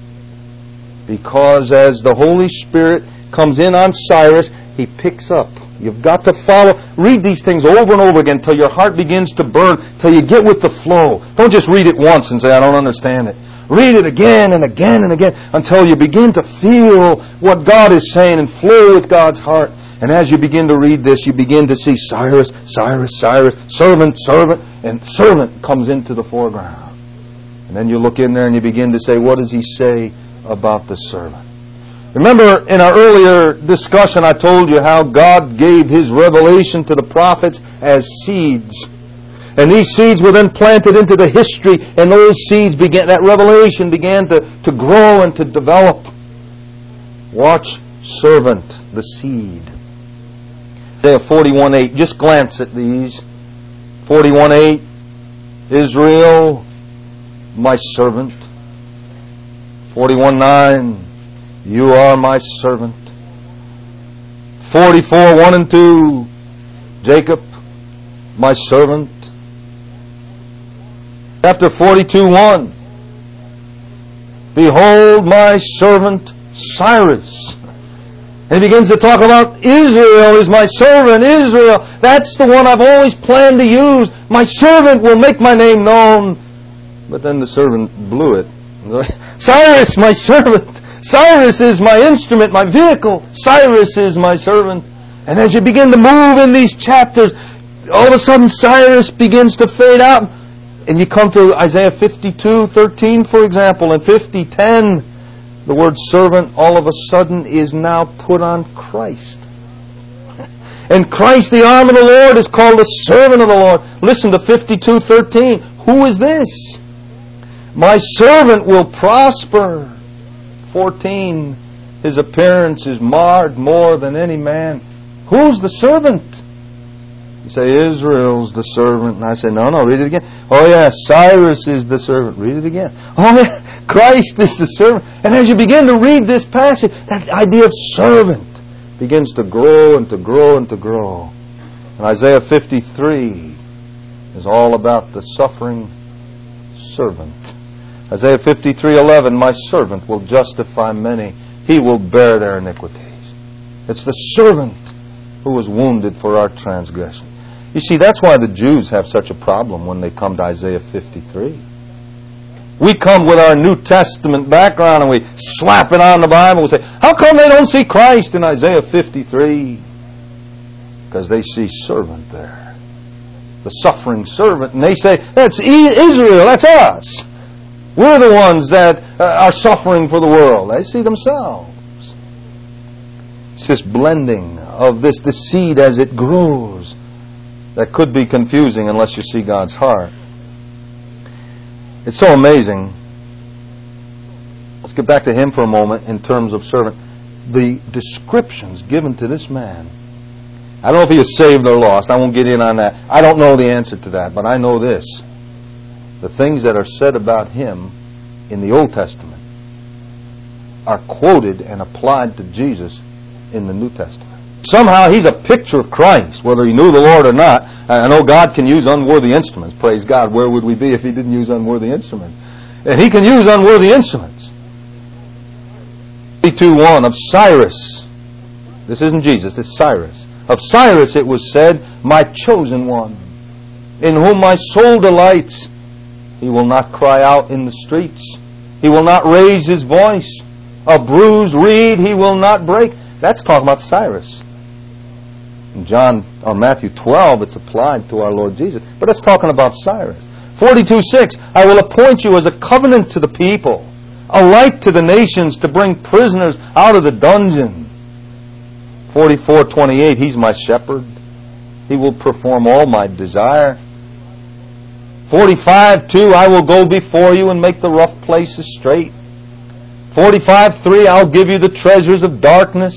Because as the Holy Spirit comes in on Cyrus, he picks up. You've got to follow. Read these things over and over again till your heart begins to burn, till you get with the flow. Don't just read it once and say, I don't understand it. Read it again and again and again until you begin to feel what God is saying and flow with God's heart. And as you begin to read this, you begin to see Cyrus, Cyrus, Cyrus, servant, servant, and servant comes into the foreground. And then you look in there and you begin to say, what does he say about the servant? Remember in our earlier discussion I told you how God gave his revelation to the prophets as seeds. And these seeds were then planted into the history, and those seeds began, that revelation began to grow and to develop. Watch servant, the seed. Isaiah 41:8. Just glance at these. 41:8. Israel, my servant. 41:9. You are my servant. 44:1 and 2. Jacob, my servant. Chapter 42:1. Behold my servant Cyrus. And he begins to talk about Israel is my servant. Israel, that's the one I've always planned to use. My servant will make my name known. But then the servant blew it. Cyrus, my servant. Cyrus is my instrument, my vehicle. Cyrus is my servant. And as you begin to move in these chapters, all of a sudden Cyrus begins to fade out. And you come to Isaiah 52:13, for example, and 50:10. The word servant all of a sudden is now put on Christ. And Christ, the arm of the Lord, is called the servant of the Lord. Listen to 52:13. Who is this? My servant will prosper. 14. His appearance is marred more than any man. Who's the servant? You say, Israel's the servant. And I say, no, read it again. Oh, yeah, Cyrus is the servant. Read it again. Oh, yeah, Christ is the servant. And as you begin to read this passage, that idea of servant begins to grow and to grow and to grow. And Isaiah 53 is all about the suffering servant. Isaiah 53:11, my servant will justify many. He will bear their iniquities. It's the servant who was wounded for our transgression. You see, that's why the Jews have such a problem when they come to Isaiah 53. We come with our New Testament background and we slap it on the Bible and say, how come they don't see Christ in Isaiah 53? Because they see servant there. The suffering servant. And they say, that's Israel, that's us. We're the ones that are suffering for the world. They see themselves. It's this blending of the seed as it grows. that could be confusing unless you see God's heart. It's so amazing. Let's get back to him for a moment in terms of servant. The descriptions given to this man. I don't know if he is saved or lost. I won't get in on that. I don't know the answer to that, but I know this. The things that are said about him in the Old Testament are quoted and applied to Jesus in the New Testament. Somehow he's a picture of Christ, whether he knew the Lord or not. I know God can use unworthy instruments. Praise God. Where would we be if he didn't use unworthy instruments? And he can use unworthy instruments. 32:1 of Cyrus. This isn't Jesus, this is Cyrus. Of Cyrus it was said, my chosen one, in whom my soul delights. He will not cry out in the streets. He will not raise his voice. A bruised reed he will not break. That's talking about Cyrus. In Matthew 12, it's applied to our Lord Jesus. But that's talking about Cyrus. 42:6, I will appoint you as a covenant to the people, a light to the nations, to bring prisoners out of the dungeon. 44:28, he's my shepherd. He will perform all my desire. 45:2, I will go before you and make the rough places straight. 45:3, I'll give you the treasures of darkness.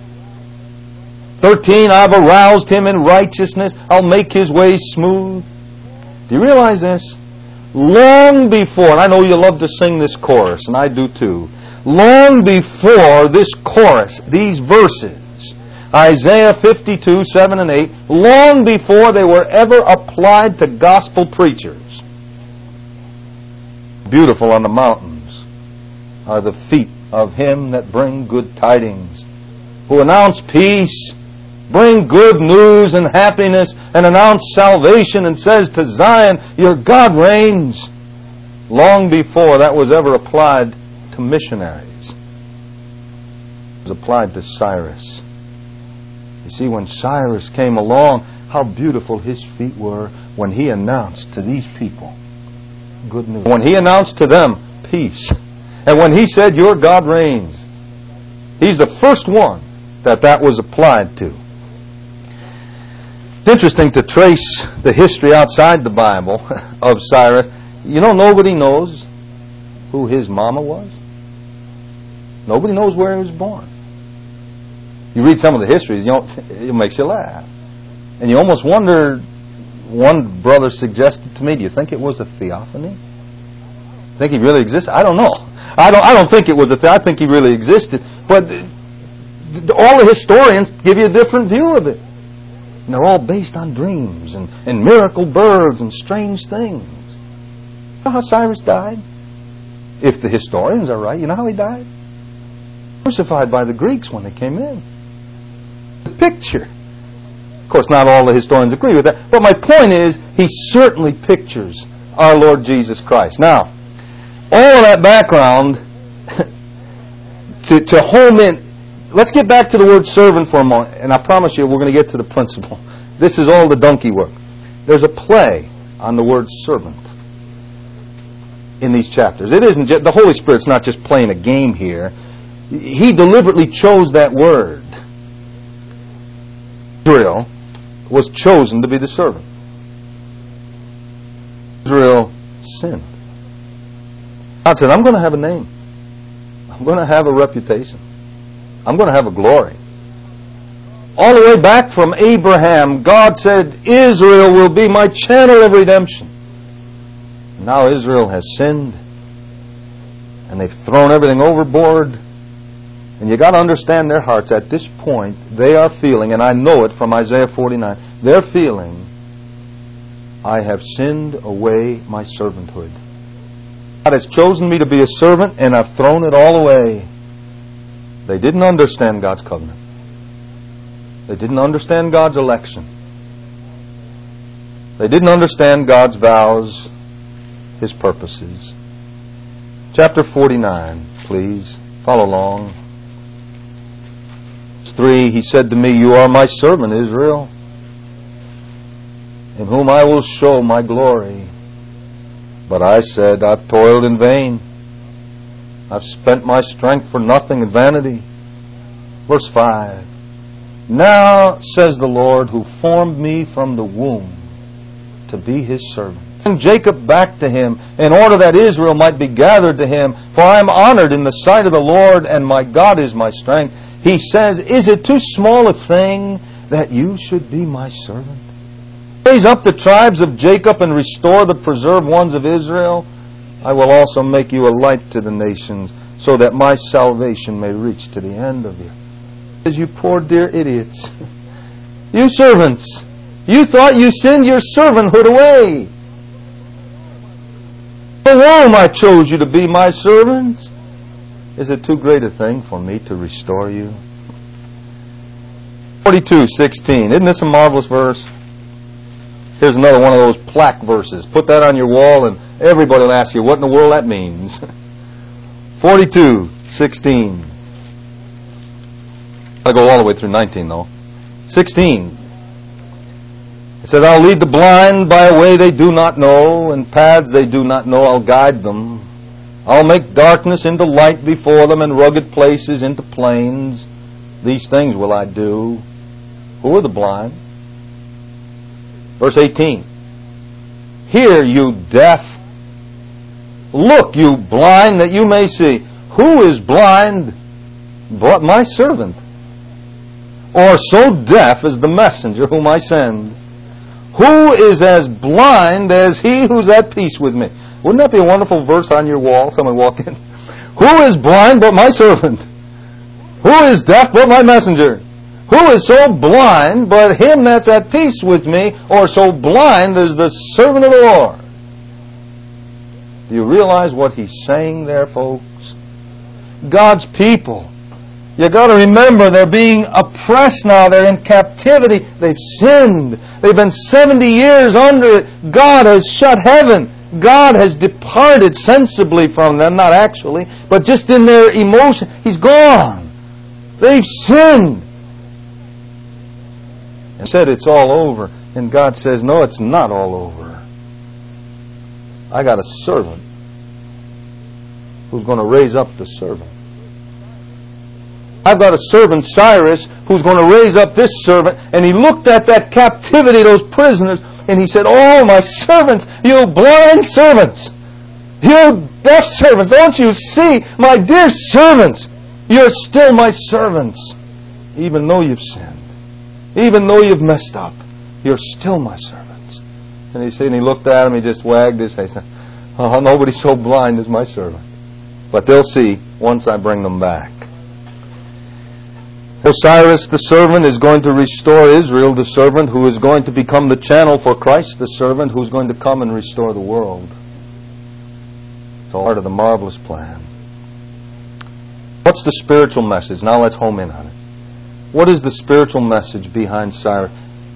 13, I've aroused him in righteousness. I'll make his ways smooth. Do you realize this? Long before, and I know you love to sing this chorus, and I do too. Long before this chorus, these verses, Isaiah 52:7 and 8, long before they were ever applied to gospel preachers. Beautiful on the mountains are the feet of him that bring good tidings, who announce peace, bring good news and happiness, and announce salvation, and says to Zion, your God reigns. Long before that was ever applied to missionaries, it was applied to Cyrus. You see, when Cyrus came along, how beautiful his feet were when he announced to these people good news. When he announced to them peace. And when he said, your God reigns. He's the first one that was applied to. It's interesting to trace the history outside the Bible of Cyrus. You know, nobody knows who his mama was. Nobody knows where he was born. You read some of the histories, it makes you laugh. And you almost wonder, one brother suggested to me, do you think it was a theophany? Think he really existed? I don't know. I don't think it was a theophany. I think he really existed. But all the historians give you a different view of it. And they're all based on dreams and miracle births and strange things. You know how Cyrus died? If the historians are right, you know how he died? Crucified by the Greeks when they came in. The picture. Of course, not all the historians agree with that. But my point is, he certainly pictures our Lord Jesus Christ. Now, all of that background to home in. Let's get back to the word servant for a moment. And I promise you, we're going to get to the principle. This is all the donkey work. There's a play on the word servant in these chapters. It isn't just, the Holy Spirit's not just playing a game here. He deliberately chose that word. Israel was chosen to be the servant. Israel sinned. God said, I'm going to have a name. I'm going to have a reputation. I'm going to have a glory. All the way back from Abraham, God said, Israel will be my channel of redemption. Now Israel has sinned, and they've thrown everything overboard. And you got to understand their hearts. At this point, they are feeling, and I know it from Isaiah 49, they're feeling, I have sinned away my servanthood. God has chosen me to be a servant, and I've thrown it all away. They didn't understand God's covenant. They didn't understand God's election. They didn't understand God's vows, His purposes. Chapter 49, please. Follow along. Verse 3, He said to me, You are my servant, Israel, in whom I will show my glory. But I said, I've toiled in vain. I've spent my strength for nothing in vanity. Verse 5, Now, says the Lord, who formed me from the womb to be His servant. And Jacob back to Him, in order that Israel might be gathered to Him. For I am honored in the sight of the Lord, and my God is my strength. He says, is it too small a thing that you should be my servant? Raise up the tribes of Jacob and restore the preserved ones of Israel. I will also make you a light to the nations, so that my salvation may reach to the end of you. As you poor dear idiots, you servants, you thought you sinned your servanthood away. For whom I chose you to be my servants. Is it too great a thing for me to restore you? 42:16. Isn't this a marvelous verse? Here's another one of those plaque verses. Put that on your wall and everybody will ask you what in the world that means. 42:16. I'll go all the way through 19 though. 16. It says, I'll lead the blind by a way they do not know, and paths they do not know I'll guide them. I'll make darkness into light before them, and rugged places into plains. These things will I do. Who are the blind? Verse 18. Hear, you deaf. Look, you blind, that you may see. Who is blind but my servant? Or so deaf as the messenger whom I send? Who is as blind as he who's at peace with me? Wouldn't that be a wonderful verse on your wall? Someone walk in. Who is blind but my servant? Who is deaf but my messenger? Who is so blind but him that's at peace with me, or so blind as the servant of the Lord? Do you realize what he's saying there, folks? God's people, you got to remember they're being oppressed now. They're in captivity. They've sinned. They've been 70 years under it. God has shut heaven. God has departed sensibly from them, not actually, but just in their emotion. He's gone. They've sinned. And said it's all over. And God says, no, it's not all over. I got a servant who's going to raise up the servant. I've got a servant, Cyrus, who's going to raise up this servant. And he looked at that captivity, those prisoners, and he said, oh, my servants, you blind servants, you deaf servants, don't you see, my dear servants, you're still my servants. Even though you've sinned, even though you've messed up, you're still my servants. And he said, and he looked at him, he just wagged his head. He said, oh, nobody's so blind as my servant. But they'll see once I bring them back. Osiris the servant is going to restore Israel, the servant, who is going to become the channel for Christ the servant, who's going to come and restore the world. It's all part of the marvelous plan. What's the spiritual message? Now let's home in on it. What is the spiritual message behind Cyrus?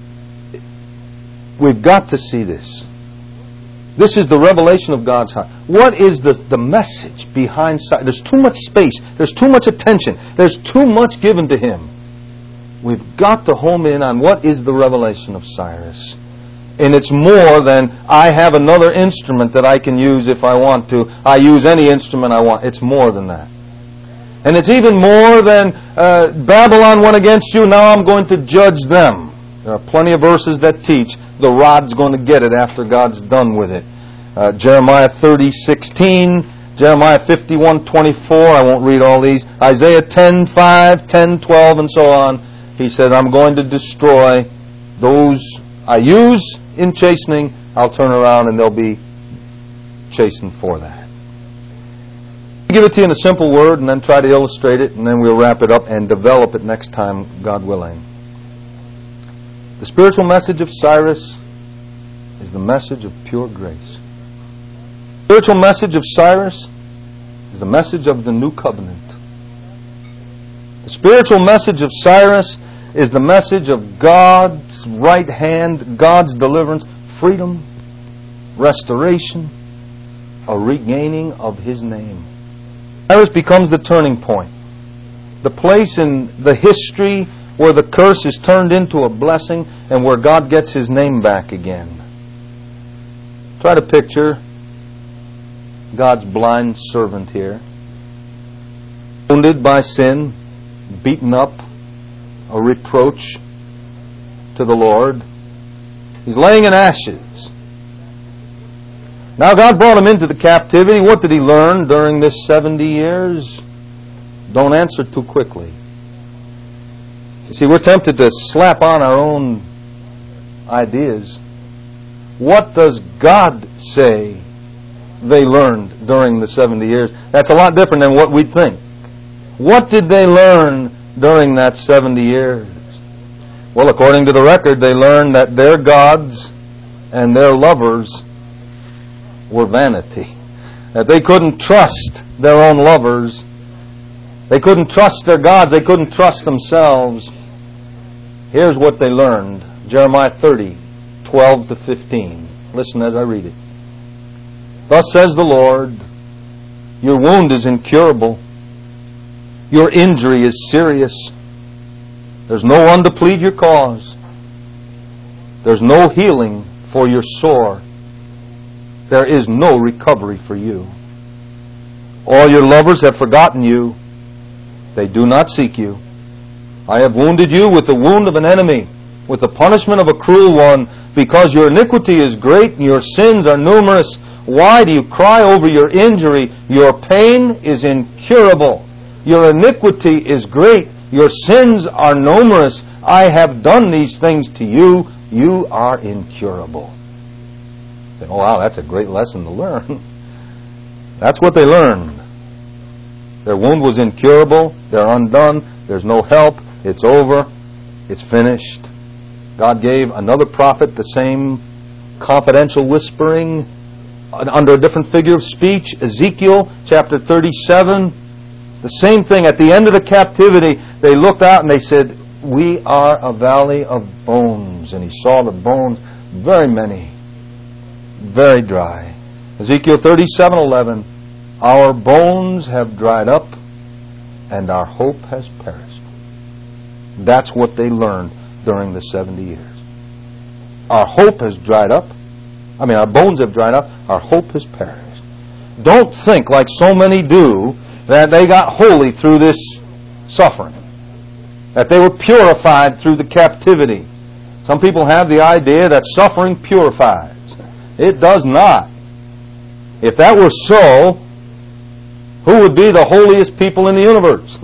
We've got to see this. This is the revelation of God's heart. What is the message behind Cyrus? There's too much space. There's too much attention. There's too much given to him. We've got to home in on what is the revelation of Cyrus. And it's more than I have another instrument that I can use if I want to. I use any instrument I want. It's more than that. And it's even more than Babylon went against you, now I'm going to judge them. There are plenty of verses that teach the rod's going to get it after God's done with it. Jeremiah 30:16, Jeremiah 51:24, I won't read all these. Isaiah 10:5, 10:12, and so on. He says, I'm going to destroy those I use in chastening. I'll turn around and they'll be chastened for that. I'll give it to you in a simple word and then try to illustrate it, and then we'll wrap it up and develop it next time, God willing. The spiritual message of Cyrus is the message of pure grace. The spiritual message of Cyrus is the message of the new covenant. The spiritual message of Cyrus is the message of God's right hand, God's deliverance, freedom, restoration, a regaining of His name. Cyrus becomes the turning point. The place in the history where the curse is turned into a blessing and where God gets His name back again. Try to picture God's blind servant here, wounded by sin, beaten up, a reproach to the Lord. He's laying in ashes. Now God brought him into the captivity. What did he learn during this 70 years? Don't answer too quickly. You see, we're tempted to slap on our own ideas. What does God say they learned during the 70 years? That's a lot different than what we think. What did they learn during that 70 years? Well, according to the record, they learned that their gods and their lovers were vanity. That they couldn't trust their own lovers. They couldn't trust their gods. They couldn't trust themselves. Here's what they learned. Jeremiah 30, 12 to 15. Listen as I read it. Thus says the Lord, your wound is incurable. Your injury is serious. There's no one to plead your cause. There's no healing for your sore. There is no recovery for you. All your lovers have forgotten you. They do not seek you. I have wounded you with the wound of an enemy, with the punishment of a cruel one, because your iniquity is great and your sins are numerous. Why do you cry over your injury? Your pain is incurable. Your iniquity is great. Your sins are numerous. I have done these things to you. You are incurable. Say, oh wow, that's a great lesson to learn. That's what they learned. Their wound was incurable. They're undone. There's no help. It's over. It's finished. God gave another prophet the same confidential whispering under a different figure of speech. Ezekiel chapter 37. The same thing. At the end of the captivity, they looked out and they said, we are a valley of bones. And he saw the bones, very many, very dry. Ezekiel 37:11. Our bones have dried up and our hope has perished. That's what they learned during the 70 years. Our hope has dried up. Our bones have dried up. Our hope has perished. Don't think, like so many do, that they got holy through this suffering. That they were purified through the captivity. Some people have the idea that suffering purifies. It does not. If that were so, who would be the holiest people in the universe?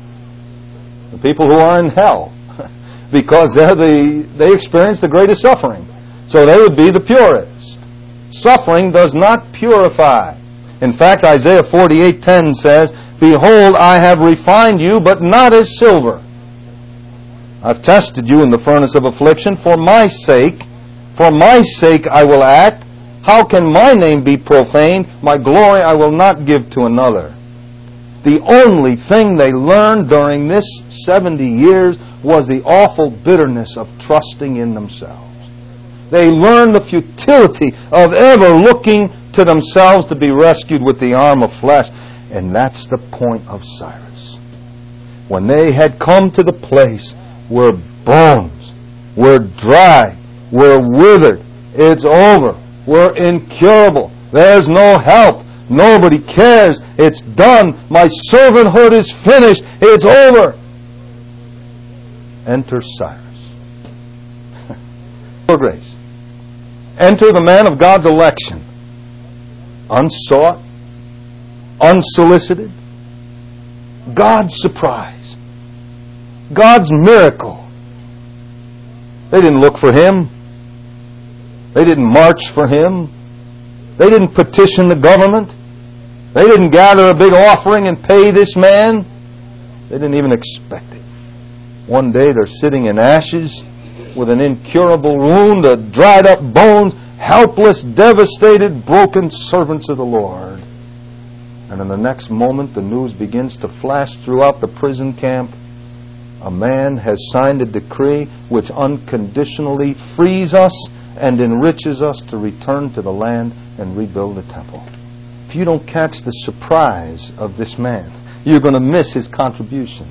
The people who are in hell. Because they experience the greatest suffering. So they would be the purest. Suffering does not purify. In fact, Isaiah 48:10 says, behold, I have refined you, but not as silver. I've tested you in the furnace of affliction. For my sake I will act. How can my name be profaned? My glory I will not give to another. The only thing they learned during this 70 years was the awful bitterness of trusting in themselves. They learned the futility of ever looking to themselves to be rescued with the arm of flesh. And that's the point of Cyrus. When they had come to the place where bones were dry, were withered, it's over, we're incurable, there's no help, nobody cares, it's done, my servanthood is finished, it's over. Enter Cyrus. For grace. Enter the man of God's election. Unsought, unsolicited. God's surprise. God's miracle. They didn't look for him. They didn't march for him. They didn't petition the government. They didn't gather a big offering and pay this man. They didn't even expect it. One day they're sitting in ashes with an incurable wound, a dried up bones, helpless, devastated, broken servants of the Lord. And in the next moment the news begins to flash throughout the prison camp. A man has signed a decree which unconditionally frees us and enriches us to return to the land and rebuild the temple. If you don't catch the surprise of this man, you're going to miss his contribution.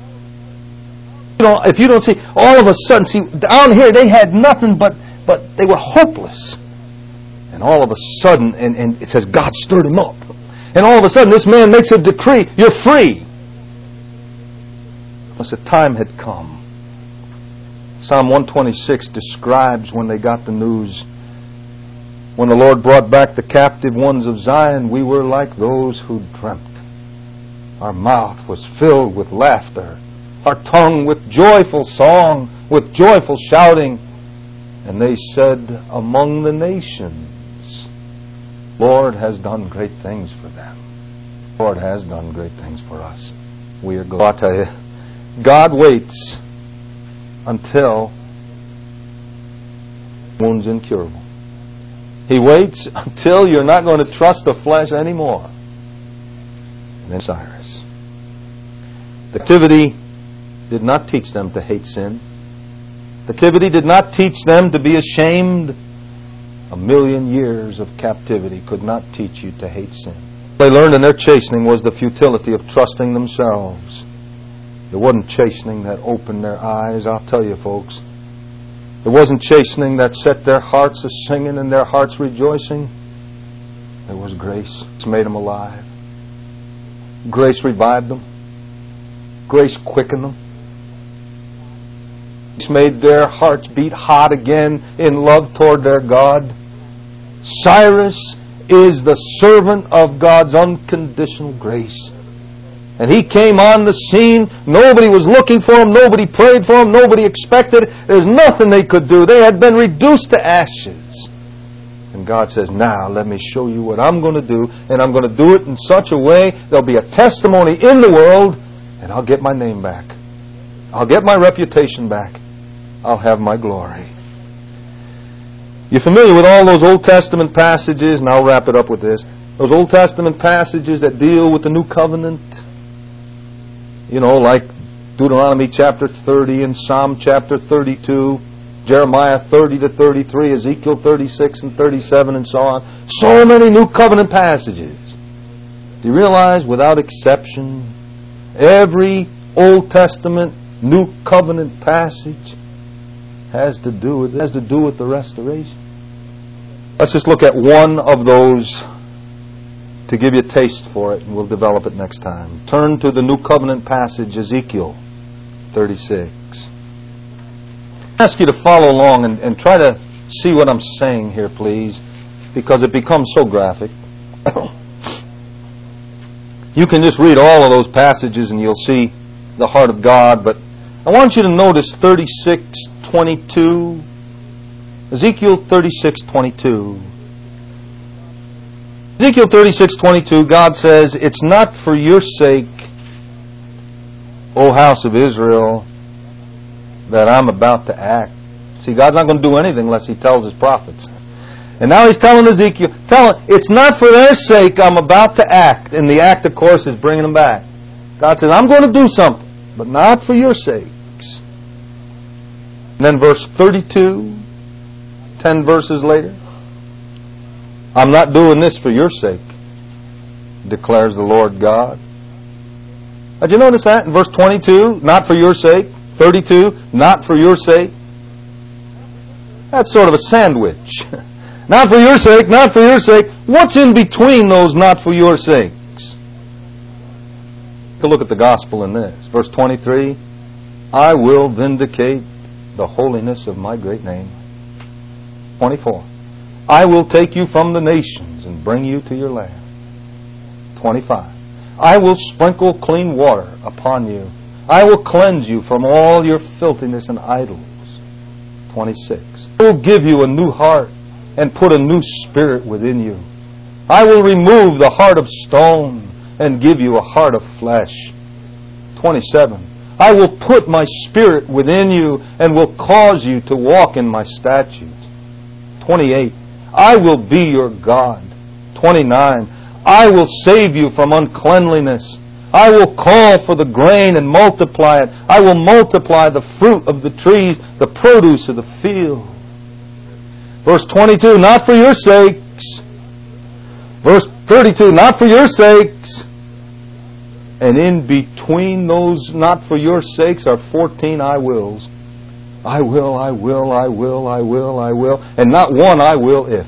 If you don't see, all of a sudden, see, down here they had nothing but they were hopeless. And all of a sudden, and it says God stirred him up. And all of a sudden this man makes a decree, you're free. Because the time had come Psalm 126 describes when they got the news. When the Lord brought back the captive ones of Zion, we were like those who dreamt. Our mouth was filled with laughter, our tongue with joyful song, with joyful shouting. And they said among the nations, Lord has done great things for them. Lord has done great things for us. We are glad. I'll tell you, God waits until wounds incurable. He waits until you're not going to trust the flesh anymore. And then Cyrus. The captivity did not teach them to hate sin. The captivity did not teach them to be ashamed. 1,000,000 years of captivity could not teach you to hate sin. What they learned in their chastening was the futility of trusting themselves. It wasn't chastening that opened their eyes, I'll tell you folks. It wasn't chastening that set their hearts a-singing and their hearts rejoicing. It was grace. It's made them alive. Grace revived them. Grace quickened them. It's made their hearts beat hot again in love toward their God. Cyrus is the servant of God's unconditional grace. And he came on the scene. Nobody was looking for him. Nobody prayed for him. Nobody expected. There's nothing they could do. They had been reduced to ashes. And God says, now let me show you what I'm going to do. And I'm going to do it in such a way there'll be a testimony in the world. And I'll get my name back. I'll get my reputation back. I'll have my glory. You're familiar with all those Old Testament passages, and I'll wrap it up with this. Those Old Testament passages that deal with the New Covenant. You know, like Deuteronomy chapter 30 and Psalm chapter 32, Jeremiah 30 to 33, Ezekiel 36 and 37, and so on. So many New Covenant passages. Do you realize, without exception, every Old Testament New Covenant passage has to do with the restoration? Let's just look at one of those to give you a taste for it, and we'll develop it next time. Turn to the New Covenant passage, Ezekiel 36. I ask you to follow along and try to see what I'm saying here, please, because it becomes so graphic. You can just read all of those passages and you'll see the heart of God, but I want you to notice 36:22. Ezekiel 36:22. Ezekiel 36:22, God says, it's not for your sake, O house of Israel, that I'm about to act. See, God's not going to do anything unless He tells His prophets. And now He's telling Ezekiel, it's not for their sake I'm about to act. And the act, of course, is bringing them back. God says, I'm going to do something, but not for your sakes. And then verse 32, 10 verses later, I'm not doing this for your sake, declares the Lord God. Did you notice that? In verse 22, not for your sake. 32, not for your sake. That's sort of a sandwich. Not for your sake, not for your sake. What's in between those not for your sakes? Take a look at the gospel in this. Verse 23, I will vindicate the holiness of my great name. 24, I will take you from the nations and bring you to your land. 25, I will sprinkle clean water upon you. I will cleanse you from all your filthiness and idols. 26, I will give you a new heart and put a new spirit within you. I will remove the heart of stone and give you a heart of flesh. 27, I will put my spirit within you and will cause you to walk in my statutes. 28, I will be your God. 29, I will save you from uncleanliness. I will call for the grain and multiply it. I will multiply the fruit of the trees, the produce of the field. Verse 22, not for your sakes. Verse 32, not for your sakes. And in between those not for your sakes are 14 I wills. I will, I will, I will, I will, I will. And not one I will if.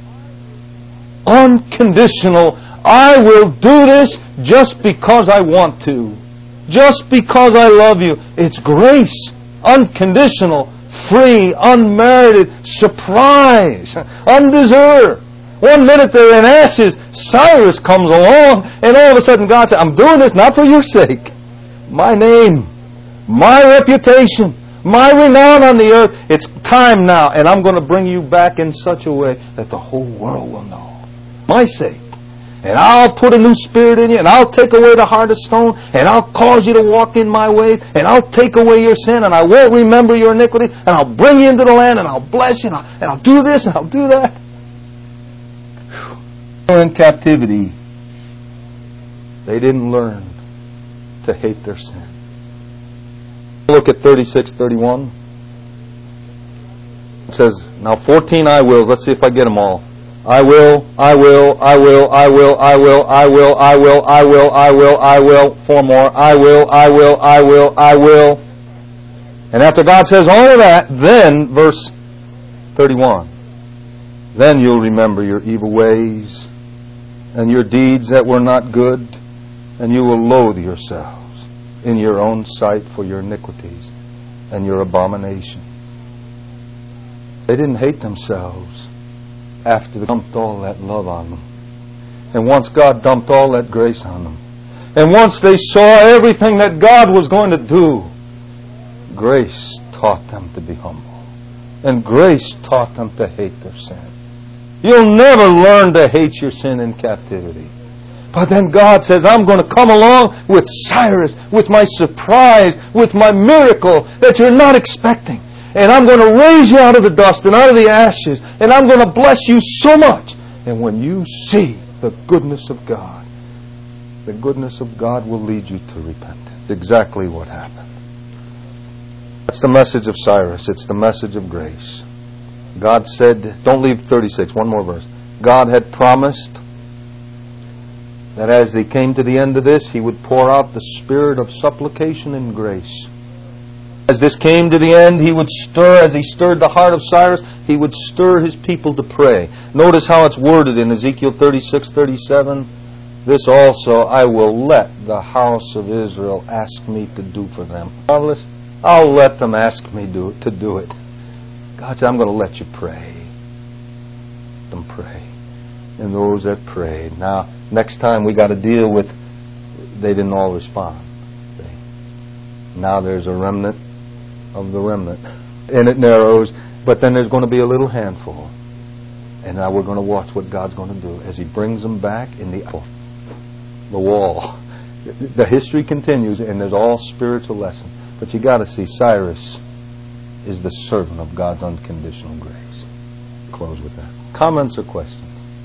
Unconditional. I will do this just because I want to. Just because I love you. It's grace. Unconditional. free, unmerited surprise, undeserved. One minute they're in ashes, Cyrus comes along, and all of a sudden God says, I'm doing this not for your sake. My name, my reputation, my renown on the earth, it's time now, and I'm going to bring you back in such a way that the whole world will know. My sake. And I'll put a new spirit in you, and I'll take away the heart of stone, and I'll cause you to walk in my ways, and I'll take away your sin, and I won't remember your iniquity, and I'll bring you into the land, and I'll bless you, and I'll do this, and I'll do that. In captivity, they didn't learn to hate their sin. Look at 36:31. It says, now 14 I wills. Let's see if I get them all. I will. 4 more. I will. And after God says all of that, then verse 31. Then you'll remember your evil ways and your deeds that were not good, and you will loathe yourselves in your own sight for your iniquities and your abomination. They didn't hate themselves after they dumped all that love on them. And once God dumped all that grace on them, and once they saw everything that God was going to do, grace taught them to be humble. And grace taught them to hate their sin. You'll never learn to hate your sin in captivity. But then God says, I'm going to come along with Cyrus, with my surprise, with my miracle that you're not expecting. And I'm going to raise you out of the dust and out of the ashes. And I'm going to bless you so much. And when you see the goodness of God will lead you to repentance. Exactly what happened. That's the message of Cyrus. It's the message of grace. God said, don't leave 36, one more verse. God had promised that as they came to the end of this, He would pour out the spirit of supplication and grace. As this came to the end, He would stir, as He stirred the heart of Cyrus, He would stir His people to pray. Notice how it's worded in Ezekiel 36:37. This also I will let the house of Israel ask me to do for them. I'll let them ask me to do it. God said, I'm going to let you pray. Let them pray. And those that prayed. Now, next time we got to deal with, they didn't all respond. See? Now there's a remnant of the remnant. And it narrows, but then there's going to be a little handful. And now we're going to watch what God's going to do as He brings them back in the wall. The history continues, and there's all spiritual lessons. But you got to see, Cyrus is the servant of God's unconditional grace. Close with that. Comments or questions?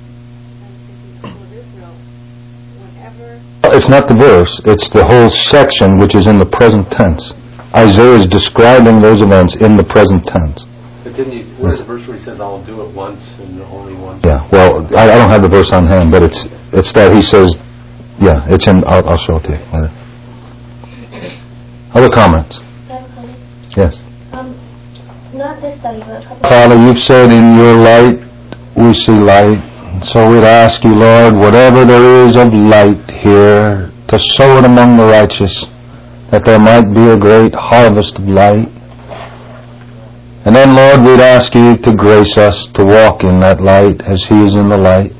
It's not the verse, it's the whole section which is in the present tense. Isaiah is describing those events in the present tense. But where's the verse where he says, I'll do it once and only once? Yeah, well, I don't have the verse on hand, but it's that he says, yeah, it's in, I'll show it to you later. Other comments? I have a comment. Yes. Not this study, but a couple. Father, you've said in your light, we see light. So we'd ask you, Lord, whatever there is of light here, to sow it among the righteous, that there might be a great harvest of light. And then, Lord, we'd ask you to grace us to walk in that light as He is in the light.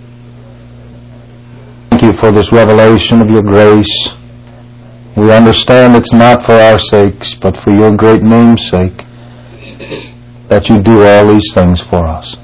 Thank you for this revelation of your grace. We understand it's not for our sakes, but for your great name's sake, that you do all these things for us.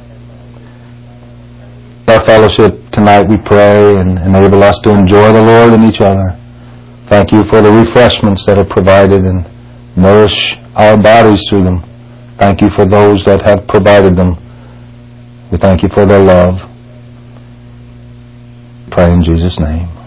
Our fellowship tonight, we pray, and enable us to enjoy the Lord and each other. Thank you for the refreshments that are provided, and nourish our bodies through them. Thank you for those that have provided them. We thank you for their love. Pray in Jesus' name.